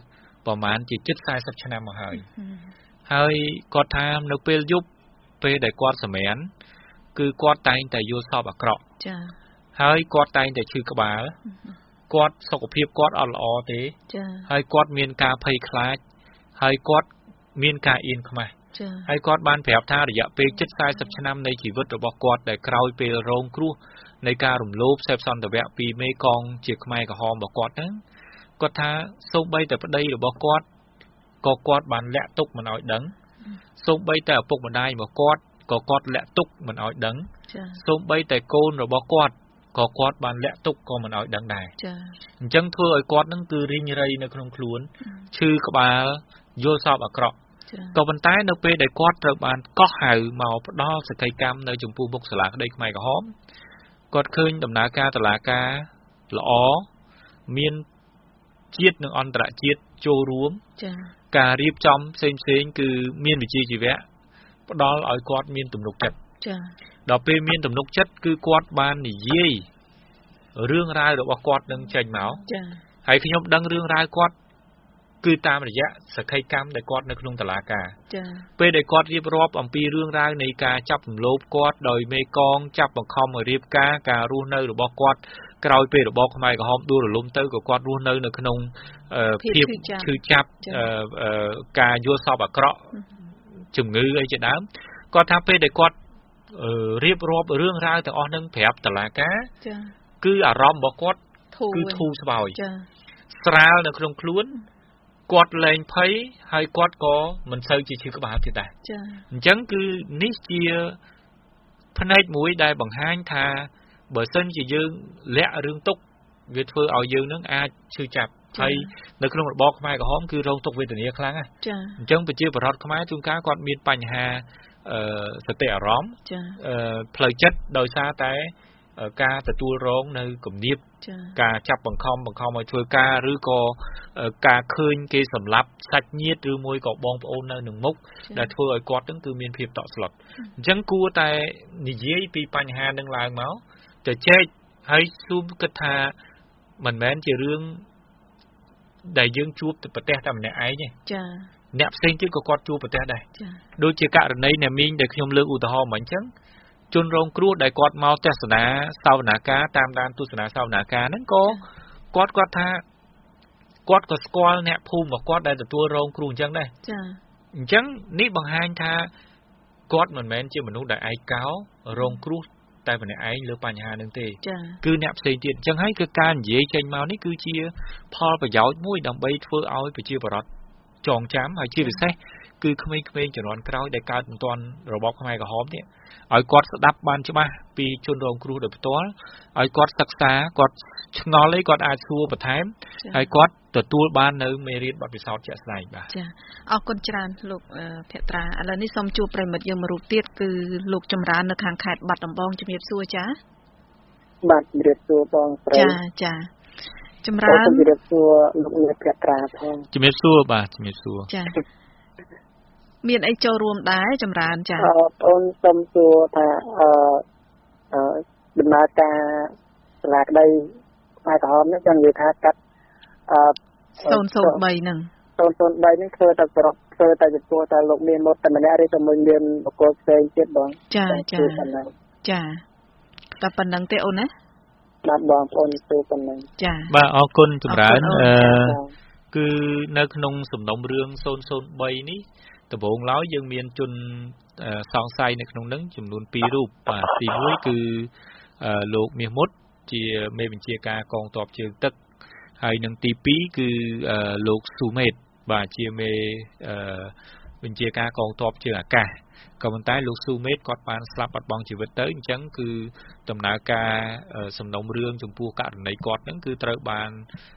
ប្រហែលជាជិតสี่สิบឆ្នាំមកហើយហើយគាត់ថានៅពេលយប់ពេលដែលគាត់សម្រានគឺគាត់តែងតែយល់សប្តិអាក្រក់ចាហើយគាត់តែងតែឈឺក្បាលគាត់សុខភាពគាត់អត់ល្អទេចាហើយគាត់មានការភ័យខ្លាចហើយគាត់មានការអៀនខ្មាស់ចាហើយគាត់បានប្រាប់ថារយៈពេលជិតสี่สิบឆ្នាំនៃជីវិតរបស់គាត់ដែលក្រោយពេលរងគ្រោះនៃការរំលោភសេពសន្តិវៈពីមេកងជាខ្មែរក្រហមរបស់គាត់ហ្នឹងគាត់ថាសូម្បីតែប្តីរបស់គាត់ក៏គាត់បានលាក់ទុកមិនឲ្យដឹងសូម្បីតែឪពុកម្ដាយរបស់គាត់ក៏គាត់លាក់ទុកមិនឲ្យដឹងសូម្បីតែកូនរបស់គាត់ក៏គាត់បានលាក់ទុកក៏មិនឲ្យដឹងដែរចាអញ្ចឹងធ្វើឲ្យគាត់នឹងគឺរីងរៃនៅក្នុងខ្លួនឈឺក្បាលយល់សប្តិអាក្រក់ក៏ប៉ុន្តែនៅពេលដែលគាត់ត្រូវបានកោះហៅមកផ្ដល់សក្ខីកម្មនៅចំពោះមុខសាលាក្តីខ្មែរក្រហមគាត់ឃើញដំណើរការតុលាការល្អមានជាតិនិងអន្តរជាតិចូលរួមចាការរៀបចំផ្សេងផ្សេងគឺមានវិជ្ជាជីវៈផ្ដល់ឲ្យគាត់មានទំនុកចិត្តចាដល់ពេលមានទំនុកចិត្តគឺគាត់បាននិយាយរឿងរ៉ាវរបស់គាត់នឹងចេញមកចាហើយខ្ញុំដឹងរឿងរ៉ាវគាត់គឺតាមរយៈសក្ខីកម្មដែលគាត់នៅក្នុងតុលាការចាពេលដែលគាត់រៀបរាប់អំពីរឿងរ៉ាវនៃការចាប់រំលោភគាត់ដោយមេកងចាប់បង្ខំឲ្យរៀបការការរស់នៅរបស់គាត់ក្រោយពេលរបបខ្មែរក្រហមដួលរលំទៅក៏គាត់រស់នៅនៅក្នុងភាពឈឺចាប់ការយល់សប្តិអាក្រក់ជំងឺអីជាដើមគាត់ថាពេលដែលគាត់រៀបរាប់រឿងរ៉ាវទាំងអស់នឹងប្រាប់តុលាការចាគឺអារម្មណ៍របស់គាត់គឺធូរស្បើយចាស្រាលនៅក្នុងខ្លួនគាត់លែងភ័យហើយគាត់ក៏មិនសូវជាឈឺក្បាលទៀតដែរចាអញ្ចឹងគឺនេះជាផ្នែកមួយដែលបង្ហាញថាបើសិនជាយើងលាក់រឿងទុកវាធ្វើឲ្យយើងនឹងអាចឈឺចាប់ហើយនៅក្នុងរបបខ្មែរក្រហមគឺរងទុក្ខវេទនាខ្លាំងណាស់ចាអញ្ចឹងប្រជាពលរដ្ឋខ្មែរជួនកាលគាត់មានបញ្ហាអឺសតិអារម្មណ៍ចាអឺផ្លូវចិត្តដោយសារតែការទទួលរងនៅគំនាបការចាប់បង្ខំបង្ខំឲ្យធ្វើការឬក៏ការឃើញគេសម្លាប់សាច់ញាតិឬមួយក៏បងប្អូននៅនឹងមុខដែលធ្វើឲ្យគាត់នឹងគឺមានភាពតក់ស្លុតអញ្ចឹងគួរតែនិយាយពីបញ្ហានឹងឡើងមកទៅចែកហើយស៊ូមគិតថាមិនមែនជារឿងដែលយើងជួបតែប្រទេសតែម្នាក់ឯងទេចាអ្នកផ្សេងទៀតក៏គាត់ជួបប្រទេសដែរចាដូចជាករណីអ្នកមីងដែលខ្ញុំលើកឧទាហរណ៍មកអញ្ចឹងជនរងគ្រោះដែលគាត់មកទស្សនាសវនាការតាមដានទស្សនាសវនាការហ្នឹងក៏គាត់គាត់ថាគាត់ក៏ស្គាល់អ្នកភូមិរបស់គាត់ដែលទទួលរងគ្រោះអញ្ចឹងដែរចាអញ្ចឹងនេះបង្ហាញថាគាត់មិនមែនជាមនុស្សដែលឯកោរងគ្រោះតែម្នាក់ឯងលើបញ្ហានឹងទេគឺអ្នកផ្សេងទៀតអញ្ចឹងហើយគឺការនិយាយចេញមកនេះគឺជាផលប្រយោជន៍មួយដើម្បីធ្វើឲ្យប្រជាពលរដ្ឋចងចាំហើយជាពិសេសគឺក្មេងៗជំនាន់ក្រោយដែលកើតមិនទាន់របបខ្មែរក្រហមនេះឲ្យគាត់ស្ដាប់បានច្បាស់ពីជនរងគ្រោះដោយផ្ទាល់ឲ្យគាត់សិក្សាគាត់ឆ្ងល់អីគាត់អាចសួរបន្ថែមហើយគាត់ទទួលបាននៅមេរៀនបទពិសោធន៍ជាក់ស្ដែងបាទចាអរគុណច្រើនលោកភក្ត្រាឥឡូវនេះសូមជួបប្រិមិត្តយើងមួយរូបទៀតគឺលោកចម្រើននៅខាងខេត្តបាត់ដំបងជំរាបសួរចាបាទជំរាបសួរបងស្រីចាចាចម្រើនជំរាបសួរលោកអ្នកភក្ត្រាផងជំរាបសួរបាទជំរាបសួរចាមានអីចូលរួមដែរចម្រើនចាអឺបងសូមសួរថាអឺអឺដំណើរការសាលាក្តីខ្មែរក្រហមនេះចង់និយាយថាកាត់អឺศูนย์ศูนย์បីហ្នឹងศูนย์ศูนย์បីហ្នឹងធ្វើតែប្រកធ្វើតែចំពោះតែលោកមានមកតែម្នាក់ឬក៏មិនមានបុគ្គលផ្សេងទៀតបងចាចាចាតែប៉ុណ្្នឹងទេអូនណាបាទបងប្អូនទូប៉ុណ្្នឹងចាបាទអរគុណចម្រើនអឺគឺនៅក្នុងសំណុំរឿងศูนย์ศูนย์បីនេះដំបូងឡើយយើងមានជនសង្ស័យនៅក្នុងនឹងចំនួនពីររូបបាទទីមួយគឺលោកមាសមុតជាមេបញ្ជាការកងទ័ពជើងទឹកហើយនឹងទីពីរគឺលោកស៊ូមេតបាទជាមេបញ្ជាការកងទ័ពជើងអាកាសក៏ប៉ុន្តែលោកស៊ូមេតគាត់បានស្លាប់បាត់បង់ជីវិតទៅអញ្ចឹងគឺដំណើរការសំណុំរឿងចំពោះករណីគាត់ហ្នឹងគឺត្រូវបាន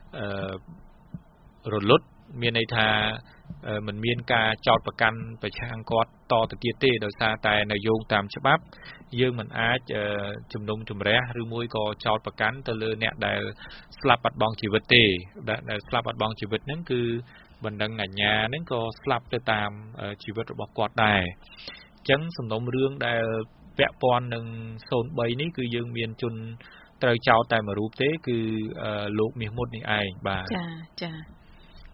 រលត់មានន័យថាមិនមានការចោទប្រកាន់ប្រឆាំងគាត់តទៅទៀតទេដោយសារតែនៅយោងតាមច្បាប់យើងមិនអាចជំនុំជម្រះឬមួយក៏ចោទប្រកាន់ទៅលើអ្នកដែលស្លាប់បាត់បង់ជីវិតទេដែលស្លាប់បាត់បង់ជីវិតហ្នឹងគឺបណ្ដឹងអាជ្ញាហ្នឹងក៏ស្លាប់ទៅតាមជីវិតរបស់គាត់ដែរអញ្ចឹងសំណុំរឿងដែលពាក់ព័ន្ធនឹងศูนย์បីនេះគឺយើងមានជនត្រូវចោទតែមួយរូបទេគឺលោកមាសមុតនេះឯងបាទចាចា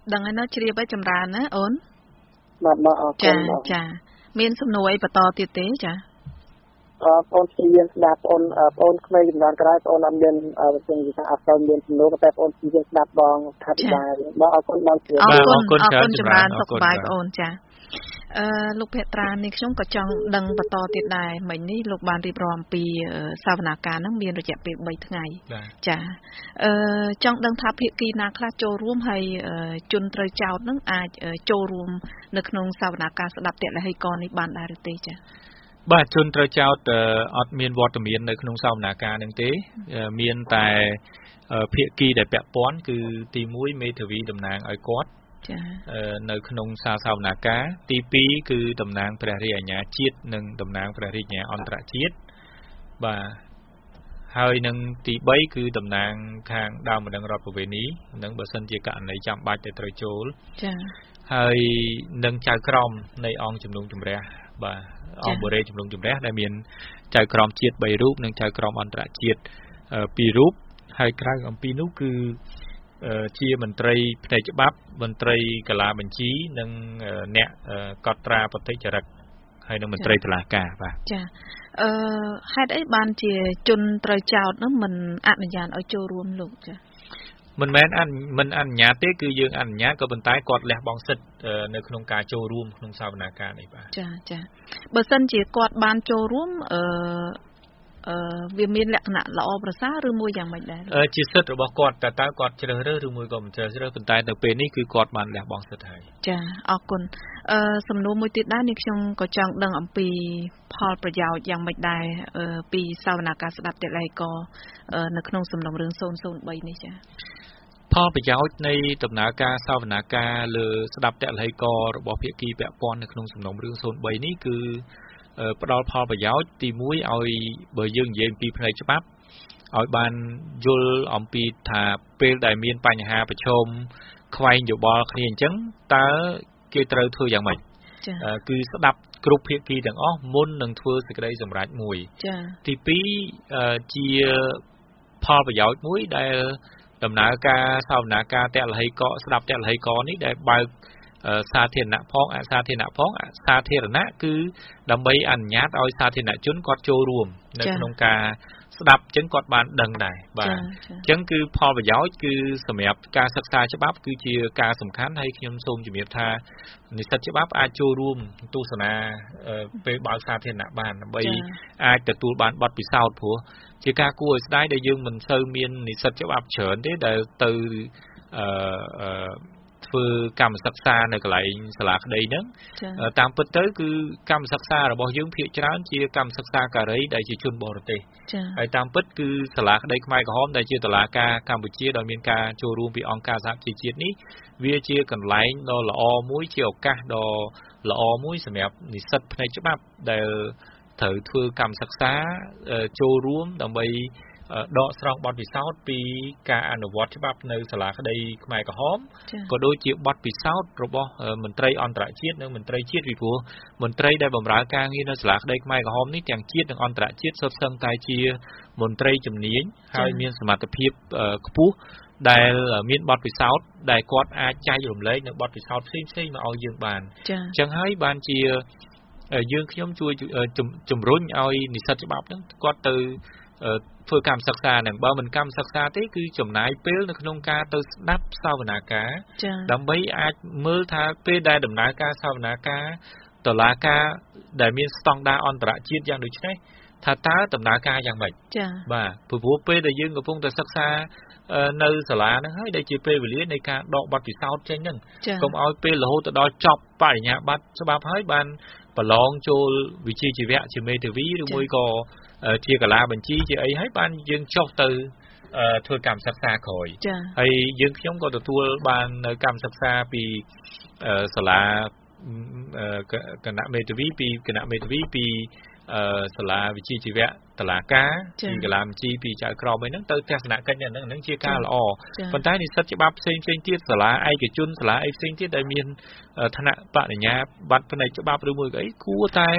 ដឹងហើយណាជ្រាបឲ្យចម្រើនណាអូនបាទបាទអរគុណចាចាមានសំណួរអីបន្តទៀតទេចាអរបងព្យាយាមស្ដាប់បងបងក្មេងចំនួនក្រោយបងអត់មានវិទ្យាសាស្ត្រអត់សូវមានសំណួរតែបងព្យាយាមស្ដាប់បងថាពិបាកបងអរគុណបងជួយអរគុណអរគុណចម្រើនសុខសប្បាយបងអូនចាអឺលោកភត្រានេះខ្ញុំក៏ចង់ដឹងបន្តទៀតដែរមិញនេះលោកបានរៀបរាប់អំពីសវនកម្មហ្នឹងមានរយៈពេលបីថ្ងៃចាអឺចង់ដឹងថាភាគីណាខ្លះចូលរួមហើយជនត្រូវចោទហ្នឹងអាចចូលរួមនៅក្នុងសវនកម្មស្ដាប់តលហិកនេះបានដែរឬទេចាបាទជនត្រូវចោទអត់មានវត្តមាននៅក្នុងសវនាការនឹងទេមានតែភាគីដែលពាក់ព័ន្ធគឺទីមួយមេធាវីតំណាងឲ្យគាត់ចានៅក្នុងសាសវនាការទីពីរគឺតំណាងព្រះរាជអាជ្ញាជាតិនិងតំណាងព្រះរាជអាជ្ញាអន្តរជាតិបាទហើយនឹងទីបីគឺតំណាងខាងដើមបណ្ដឹងរដ្ឋប្រវេណីនឹងបើសិនជាករណីចាំបាច់តែត្រូវចូលចាហើយនឹងចៅក្រមនៃអង្គជំនុំជម្រះបាទអង្គបរិយាជំនុំជម្រះដែលមានចៅក្រមជាតិបីរូបនិងចៅក្រមអន្តរជាតិពីររូបហើយក្រៅអំពីនោះគឺជាមន្ត្រីផ្នែកច្បាប់មន្ត្រីកាលាបញ្ជីនិងអ្នកកត់ត្រាប្រតិចរិតហើយនិងមន្ត្រីតុលាការបាទចាអឺហេតុអីបានជាជនត្រូវចោទនោះមិនអនុញ្ញាតឲ្យចូលរួមលោកចាមិនមែនអនុមិនអនុញ្ញាតទេគឺយើងអនុញ្ញាតក៏ប៉ុន្តែគាត់លះបង់សិទ្ធិនៅក្នុងការចូលរួមក្នុងសវនាការនេះបាទចាចាបើសិនជាគាត់បានចូលរួមអឺអឺវាមានលក្ខណៈល្អប្រសើរឬមួយយ៉ាងម៉េចដែរអឺជាសិទ្ធិរបស់គាត់តើតើគាត់ជ្រើសរើសឬមួយក៏មិនជ្រើសរើសប៉ុន្តែទៅពេលនេះគឺគាត់បានលះបង់សិទ្ធិហើយចាអរគុណអឺសំណួរមួយទៀតដែរនេះខ្ញុំក៏ចង់ដឹងអំពីផលប្រយោជន៍យ៉ាងម៉េចដែរពីសវនាការស្ដាប់តលហិកនៅក្នុងសំណុំរឿងศูนย์ศูนย์បីនេះចាផលប្រយោជន៍នៃដំណើរការសវនាការលើស្ដាប់តលហិករបស់ភាគីពាក់ព័ន្ធនៅក្នុងសំណុំរឿងศูนย์បីនេះគឺផ្ដល់ផលប្រយោជន៍ទីមួយឲ្យបើយើងនិយាយពីផ្នែកច្បាប់ឲ្យបានយល់អំពីថាពេលដែលមានបញ្ហាប្រឈមខ្វែងយោបល់គ្នាអញ្ចឹងតើគេត្រូវធ្វើយ៉ាងម៉េចគឺស្ដាប់គ្រប់ភាគីទាំងអស់មុននឹងធ្វើសេចក្តីសម្រេចមួយទីពីរជាផលប្រយោជន៍មួយដែលដំណើរការសវនាការតលហិកស្ដាប់តលហិកនេះដែលបើកសាធារណៈផងអសាធារណៈផងសាធារណៈគឺដើម្បីអនុញ្ញាតឲ្យសាធារណជនគាត់ចូលរួមនៅក្នុងការស្ដាប់អញ្ចឹងគាត់បានដឹងដែរបាទអញ្ចឹងគឺផលប្រយោជន៍គឺសម្រាប់ការសិក្សាច្បាប់គឺជាការសំខាន់ហើយខ្ញុំសូមជម្រាបថានិស្សិតច្បាប់អាចចូលរួមទស្សនាពេលបើកសាធារណៈបានដើម្បីអាចទទួលបានបទពិសោធន៍ព្រោះជាការគួរឲ្យស្ដាយដែលយើងមិនសូវមាននិស្សិតច្បាប់ច្រើនទេដែលទៅអឺធ្វើកម្មសិក្សានៅកន្លែងសាលាក្តីហ្នឹងតាមពិតទៅគឺកម្មសិក្សារបស់យើងភាគច្រើនជាកម្មសិក្សាការីដែលជាជនបរទេសហើយតាមពិតគឺសាលាក្តីខ្មែរក្រហមដែលជាតុលាការកម្ពុជាដែលមានការចូលរួមពីអង្គការសហប្រជាជាតិនេះវាជាកន្លែងដ៏ល្អមួយជាឱកាសដ៏ល្អមួយសម្រាប់និស្សិតផ្នែកច្បាប់ដែលត្រូវធ្វើកម្មសិក្សាចូលរួមដើម្បីដកស្រង់បទពិសោធន៍ពីការអនុវត្តច្បាប់នៅសាលាក្តីខ្មែរក្រហមក៏ដូចជាបទពិសោធន៍របស់មន្ត្រីអន្តរជាតិនិងមន្ត្រីជាតិពីព្រោះមន្ត្រីដែលបម្រើការងារនៅសាលាក្តីខ្មែរក្រហមនេះទាំងជាតិនិងអន្តរជាតិសុទ្ធសឹងតែជាមន្ត្រីជំនាញហើយមានសមត្ថភាពខ្ពស់ដែលមានបទពិសោធន៍ដែលគាត់អាចចែករំលែកនៅបទពិសោធន៍ផ្សេងៗមកឲ្យយើងបានអញ្ចឹងហើយបានជាយើងខ្ញុំជួយជំរុញឲ្យនិស្សិតច្បាប់ហ្នឹងគាត់ទៅធ្វើកម្មសិក្សាហ្នឹងបើមិនកម្មសិក្សាទេគឺចំណាយពេលនៅក្នុងការទៅស្ដាប់សវនាការដើម្បីអាចមើលថាពេលដែលដំណើរការសវនាការតុលាការដែលមានស្តង់ដារអន្តរជាតិយ៉ាងដូចនេះថាតើដំណើរការយ៉ាងម៉េចចា៎បាទព្រោះពេលដែលយើងកំពុងតែសិក្សានៅសាលាហ្នឹងហើយដែលជាពេលវេលានៃការដកបទពិសោធន៍ចេញហ្នឹងកុំឲ្យពេលរហូតទៅដល់ចប់បរិញ្ញាបត្រច្បាប់ហើយបានប្រឡងចូលវិជ្ជាជីវៈជាមេធាវីឬមួយក៏ជាកាលាបញ្ជីជាអីហើយបានយើងចុះទៅធ្វើកម្មសិក្សាក្រោយហើយយើងខ្ញុំក៏ទទួលបាននៅកម្មសិក្សាពីសាលាគណៈមេធាវីពីគណៈមេធាវីពីសាលាវិជ្ជាជីវៈតុលាការពីកាលាបញ្ជីពីចៅក្រមអីហ្នឹងទៅទស្សនកិច្ចហ្នឹងហ្នឹងជាការល្អប៉ុន្តែនិស្សិតច្បាប់ផ្សេងផ្សេងទៀតសាលាឯកជនសាលាអីផ្សេងទៀតដែលមានឋានៈបរិញ្ញាបត្រផ្នែកច្បាប់ឬមួយក៏អីគួរតែ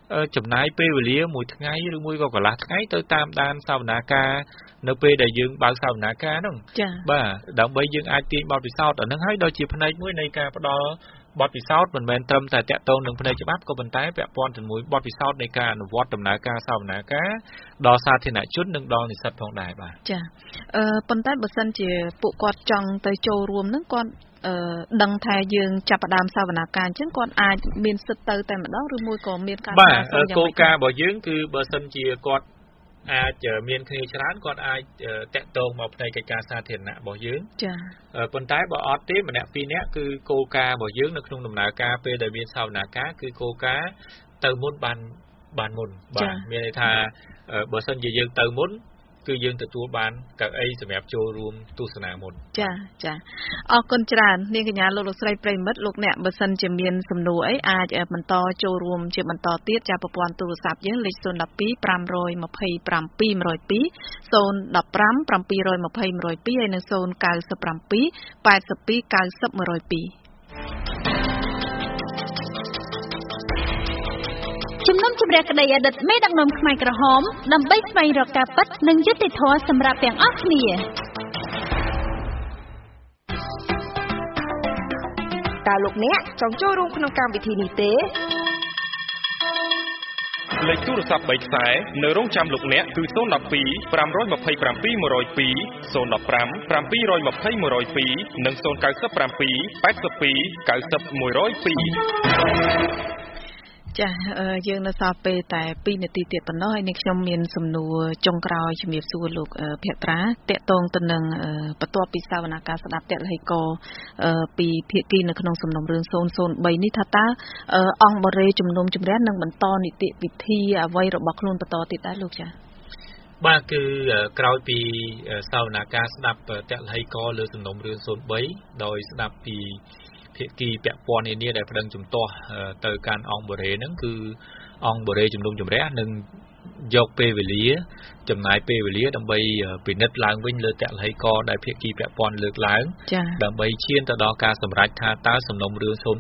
ចំណាយពេលវេលាមួយថ្ងៃឬមួយក៏កន្លះថ្ងៃទៅតាមដានសវនាការនៅពេលដែលយើងបើកសវនាការហ្នឹងបាទដើម្បីយើងអាចទាញបទពិសោធន៍អាហ្នឹងហើយដូចជាផ្នែកមួយនៃការផ្ដល់បទពិសោធន៍មិនមែនត្រឹមតែតាក់ទងនឹងផ្នែកច្បាប់ក៏ប៉ុន្តែពាក់ព័ន្ធជាមួយបទពិសោធន៍នៃការអនុវត្តដំណើរការសវនាការដល់សាធារណជននិងដល់និស្សិតផងដែរបាទចាអឺប៉ុន្តែបើសិនជាពួកគាត់ចង់ទៅចូលរួមហ្នឹងគាត់អឺដឹងថាយើងចាប់ផ្ដើមសវនាការអញ្ចឹងគាត់អាចមានសិទ្ធិទៅតែម្ដងឬមួយក៏មានការបាទគោលការណ៍របស់យើងគឺបើសិនជាគាត់អាចមានគ្នាច្រើនគាត់អាចតាក់ទងមកផ្នែកកិច្ចការសាធារណៈរបស់យើងចា៎ប៉ុន្តែបើអត់ទេម្នាក់ពីរនាក់គឺគោលការណ៍របស់យើងនៅក្នុងដំណើរការពេលដែលមានសវនាការគឺគោលការណ៍ទៅមុនបានបានមុនបាទមានន័យថាបើសិនជាយើងទៅមុនគឺយើងទទួលបានកៅអីសម្រាប់ចូលរួមទស្សនាមុនចាចាអរគុណច្រើននាងកញ្ញាលោកលោកស្រីប្រិមិត្តលោកអ្នកបើសិនជាមានសំណួរអីអាចបន្តចូលរួមជាបន្តទៀតចាប្រព័ន្ធទូរស័ព្ទយើងលេខศูนย์ một hai 5 2 7 một không một hai 0 1 5 7 2 1 2ហើយនៅศูนย์ เก้า เจ็ด แปด two เก้า ศูนย์ หนึ่ง ศูนย์ជំនុំជម្រះក្តីអតីតមេដឹកនាំខ្មែរក្រហមដើម្បីស្វែងរកការពិតនិងយុត្តិធម៌សម្រាប់ទាំងអស់គ្នាតើលោកអ្នកចង់ចូលរួមក្នុងកម្មវិធីនេះទេលេខទូរស័ព្ទបីខ្សែនៅរងចាំលោកអ្នកគឺศูนย์ một hai 5 2 7 một không một 0 một hai 7 2 1 2និងศูนย์ เก้า เจ็ด แปด two แปด two เก้า ศูนย์ หนึ่ง ศูนย์ចាយើងនៅសល់ពេលតែពីរនាទីទៀតប៉ុណ្ណោះហើយនេះខ្ញុំមានសំណួរចុងក្រោយជំរាបសួរលោកភក្ត្រាតកតងទៅនឹងបន្ទាប់ពីសវនាការស្ដាប់តលហេកពីភាគីនៅក្នុងសំណុំរឿងศูนย์ ศูนย์ 3នេះថាតើអង្គបរិយជំនុំជម្រះនឹងបន្តនីតិវិធីអ្វីរបស់ខ្លួនបន្តទៀតដែរលោកចាបាទគឺក្រោយពីសវនាការស្ដាប់តលហេកលើសំណុំរឿងศูนย์ 3ដោយស្ដាប់ពីភាគីពាក់ព័ន្ធនានាដែលប្តឹងជំទាស់ទៅកាន់អង្គបរិយហ្នឹងគឺអង្គបរិយជំនុំជម្រះនឹងយកពេលវេលាចំណាយពេលវេលាដើម្បីពិនិត្យឡើងវិញលើតលហេកដែលភាគីពាក់ព័ន្ធលើកឡើងដើម្បីឈានទៅដល់ការសម្រេចថាតើសំណុំរឿងศูนย์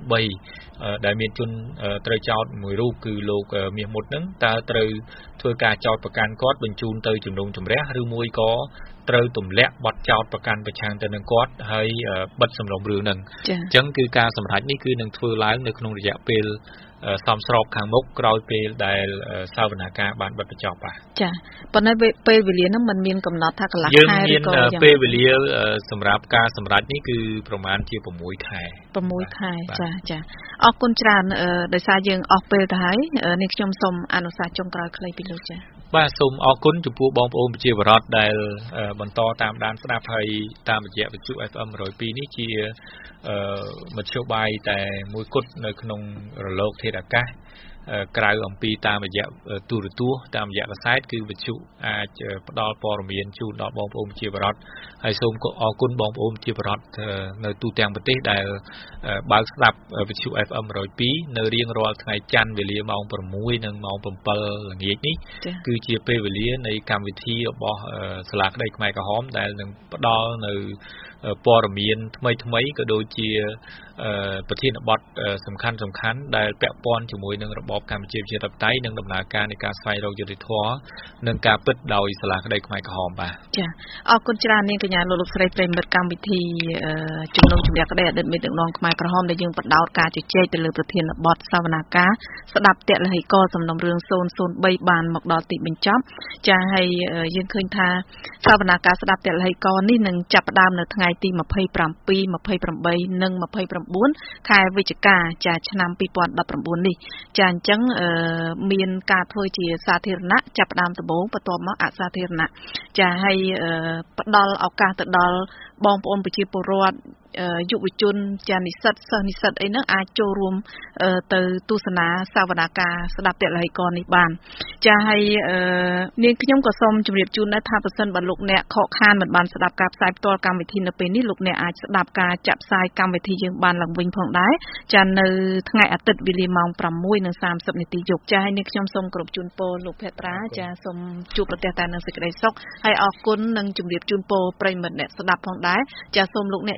3ដែលមានជនត្រូវចោទមួយរូបគឺលោកមាសមុតហ្នឹងតើត្រូវធ្វើការចោទប្រកាន់គាត់បញ្ជូនទៅជំនុំជម្រះឬមួយក៏ត្រូវទម្លាក់បទចោទប្រកាន់ប្រឆាំងទៅនឹងគាត់ហើយបិទសំណុំរឿងហ្នឹងអញ្ចឹងគឺការសម្រេចនេះគឺនឹងធ្វើឡើងនៅក្នុងរយៈពេលសមស្របខាងមុខក្រោយពេលដែលសវនាការបានបិទបញ្ចប់បាទចាប៉ុន្តែពេលវេលាហ្នឹងมันមានកំណត់ថាកន្លះខែឬក៏យ៉ាងពេលវេលាសម្រាប់ការសម្រេចនេះគឺប្រហែលជា6ខែ 6ខែចាចាអរគុណច្រើនដោយសារយើងអស់ពេលទៅហើយនេះខ្ញុំសូមអនុសាសន៍ចុងក្រោយខ្លីពីលោកចាបាទសូមអរគុណចំពោះបងប្អូនប្រជាពលរដ្ឋដែលបន្តតាមដានស្ដាប់ហើយតាមរយៈវិទ្យុ เอฟ เอ็ม หนึ่งศูนย์สองនេះជាមធ្យោបាយតែមួយគត់នៅក្នុងរលកធាតុអាកាសក្រៅអំពីតាមរយៈទូរទស្សន៍តាមរយៈកាសែតគឺវិទ្យុអាចផ្ដល់ព័ត៌មានជូនដល់បងប្អូនប្រជាពលរដ្ឋហើយសូមអរគុណបងប្អូនប្រជាពលរដ្ឋនៅទូទាំងប្រទេសដែលបើកស្ដាប់វិទ្យុ เอฟ เอ็ม หนึ่งศูนย์สองនៅរៀងរាល់ថ្ងៃច័ន្ទវេលាម៉ោង6និងម៉ោង7ល្ងាចនេះគឺជាពេលវេលានៃកម្មវិធីរបស់សាលាក្តីខ្មែរក្រហមដែលនឹងផ្ដល់នៅព័ត៌មានថ្មីថ្មីក៏ដូចជាប្រធានបទសំខាន់សំខាន់ដែលពាក់ព័ន្ធជាមួយនឹងរបបកម្ពុជាប្រជាធិបតេយ្យនិងដំណើរការនៃការស្វែងរកយុត្តិធម៌និងការពិតដោយសាលាក្តីខ្មែរក្រហមបាទចាអរគុណច្រើននាងកញ្ញាលោកលោកស្រីប្រិមិត្តកម្មវិធីជំនុំជម្រះក្តីអតីតមេដឹកនាំខ្មែរក្រហមដែលយើងបដោតការជជែកទៅលើប្រធានបទសវនាការស្ដាប់តលហេកសំណុំរឿងศูนย์ ศูนย์ 3បានមកដល់ទីបញ្ចប់ចាហើយយើងឃើញថាសវនាការស្ដាប់តលហេកនេះនឹងចាប់ផ្ដើមនៅថ្ងៃទីยี่สิบเจ็ด ยี่สิบแปด និងยี่สิบเก้าខែវិច្ឆិកាចាឆ្នាំยี่สิบสิบเก้าនេះចាអញ្ចឹងមានការធ្វើជាសាធារណៈចាប់ផ្ដើមដំបូងបន្ទាប់មកអសាធារណៈចាហើយផ្ដល់ឱកាសទៅដល់បងប្អូនប្រជាពលរដ្ឋយុវជនចានិស្សិតសិស្សនិស្សិតអីហ្នឹងអាចចូលរួមទៅទស្សនាសវនាការស្ដាប់តលហេកនេះបានចាហើយនាងខ្ញុំក៏សូមជម្រាបជូនដែរថាប្រសិនបើលោកអ្នកខកខានមិនបានស្ដាប់ការផ្សាយផ្ទាល់កម្មវិធីនៅពេលនេះលោកអ្នកអាចស្ដាប់ការចាក់ផ្សាយកម្មវិធីយើងបានឡើងវិញផងដែរចានៅថ្ងៃអាទិត្យវេលាម៉ោងប្រាំមួយនិងសាមសិបនាទីយប់ចាហើយនាងខ្ញុំសូមគោរពជូនពរលោកភក្ត្រាចាសូមជួបប្រទះតែនឹងសេចក្តីសុខហើយអរគុណនិងជម្រាបជូនពរប្រិយមិត្តអ្នកស្ដាប់ផងដែរចាសូមលោកអ្នកជួបប្រទះ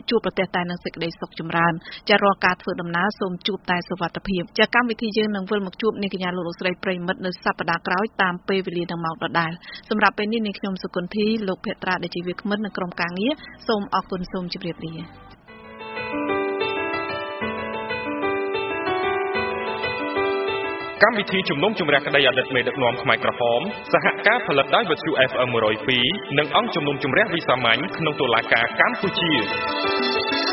តែនឹងសេចក្តីសុខចម្រើនចារាល់ការធ្វើដំណើរសូមជួបតែសុវត្ថិភាពចាកម្មវិធីយើងនឹងវិលមកជួបនាងកញ្ញាលោកស្រីប្រិមិត្តនៅសប្តាហ៍ក្រោយតាមពេលវេលានឹងម៉ោងដដែលសម្រាប់ពេលនេះនាងខ្ញុំសុគន្ធីលោកភត្រាដែលជាវាគ្មិននិងក្រុមការងារសូមអរគុណសូមជម្រាបលាកម្មវិធីជំនុំជម្រះក្តីអតីតមេដឹកនាំខ្មែរក្រហមសហការផលិតដោយវិទ្យុ អេఫ អេម one oh two និងអង្គជំនុំជម្រះវិសាមញ្ញក្នុងតុលាការកម្ពុជា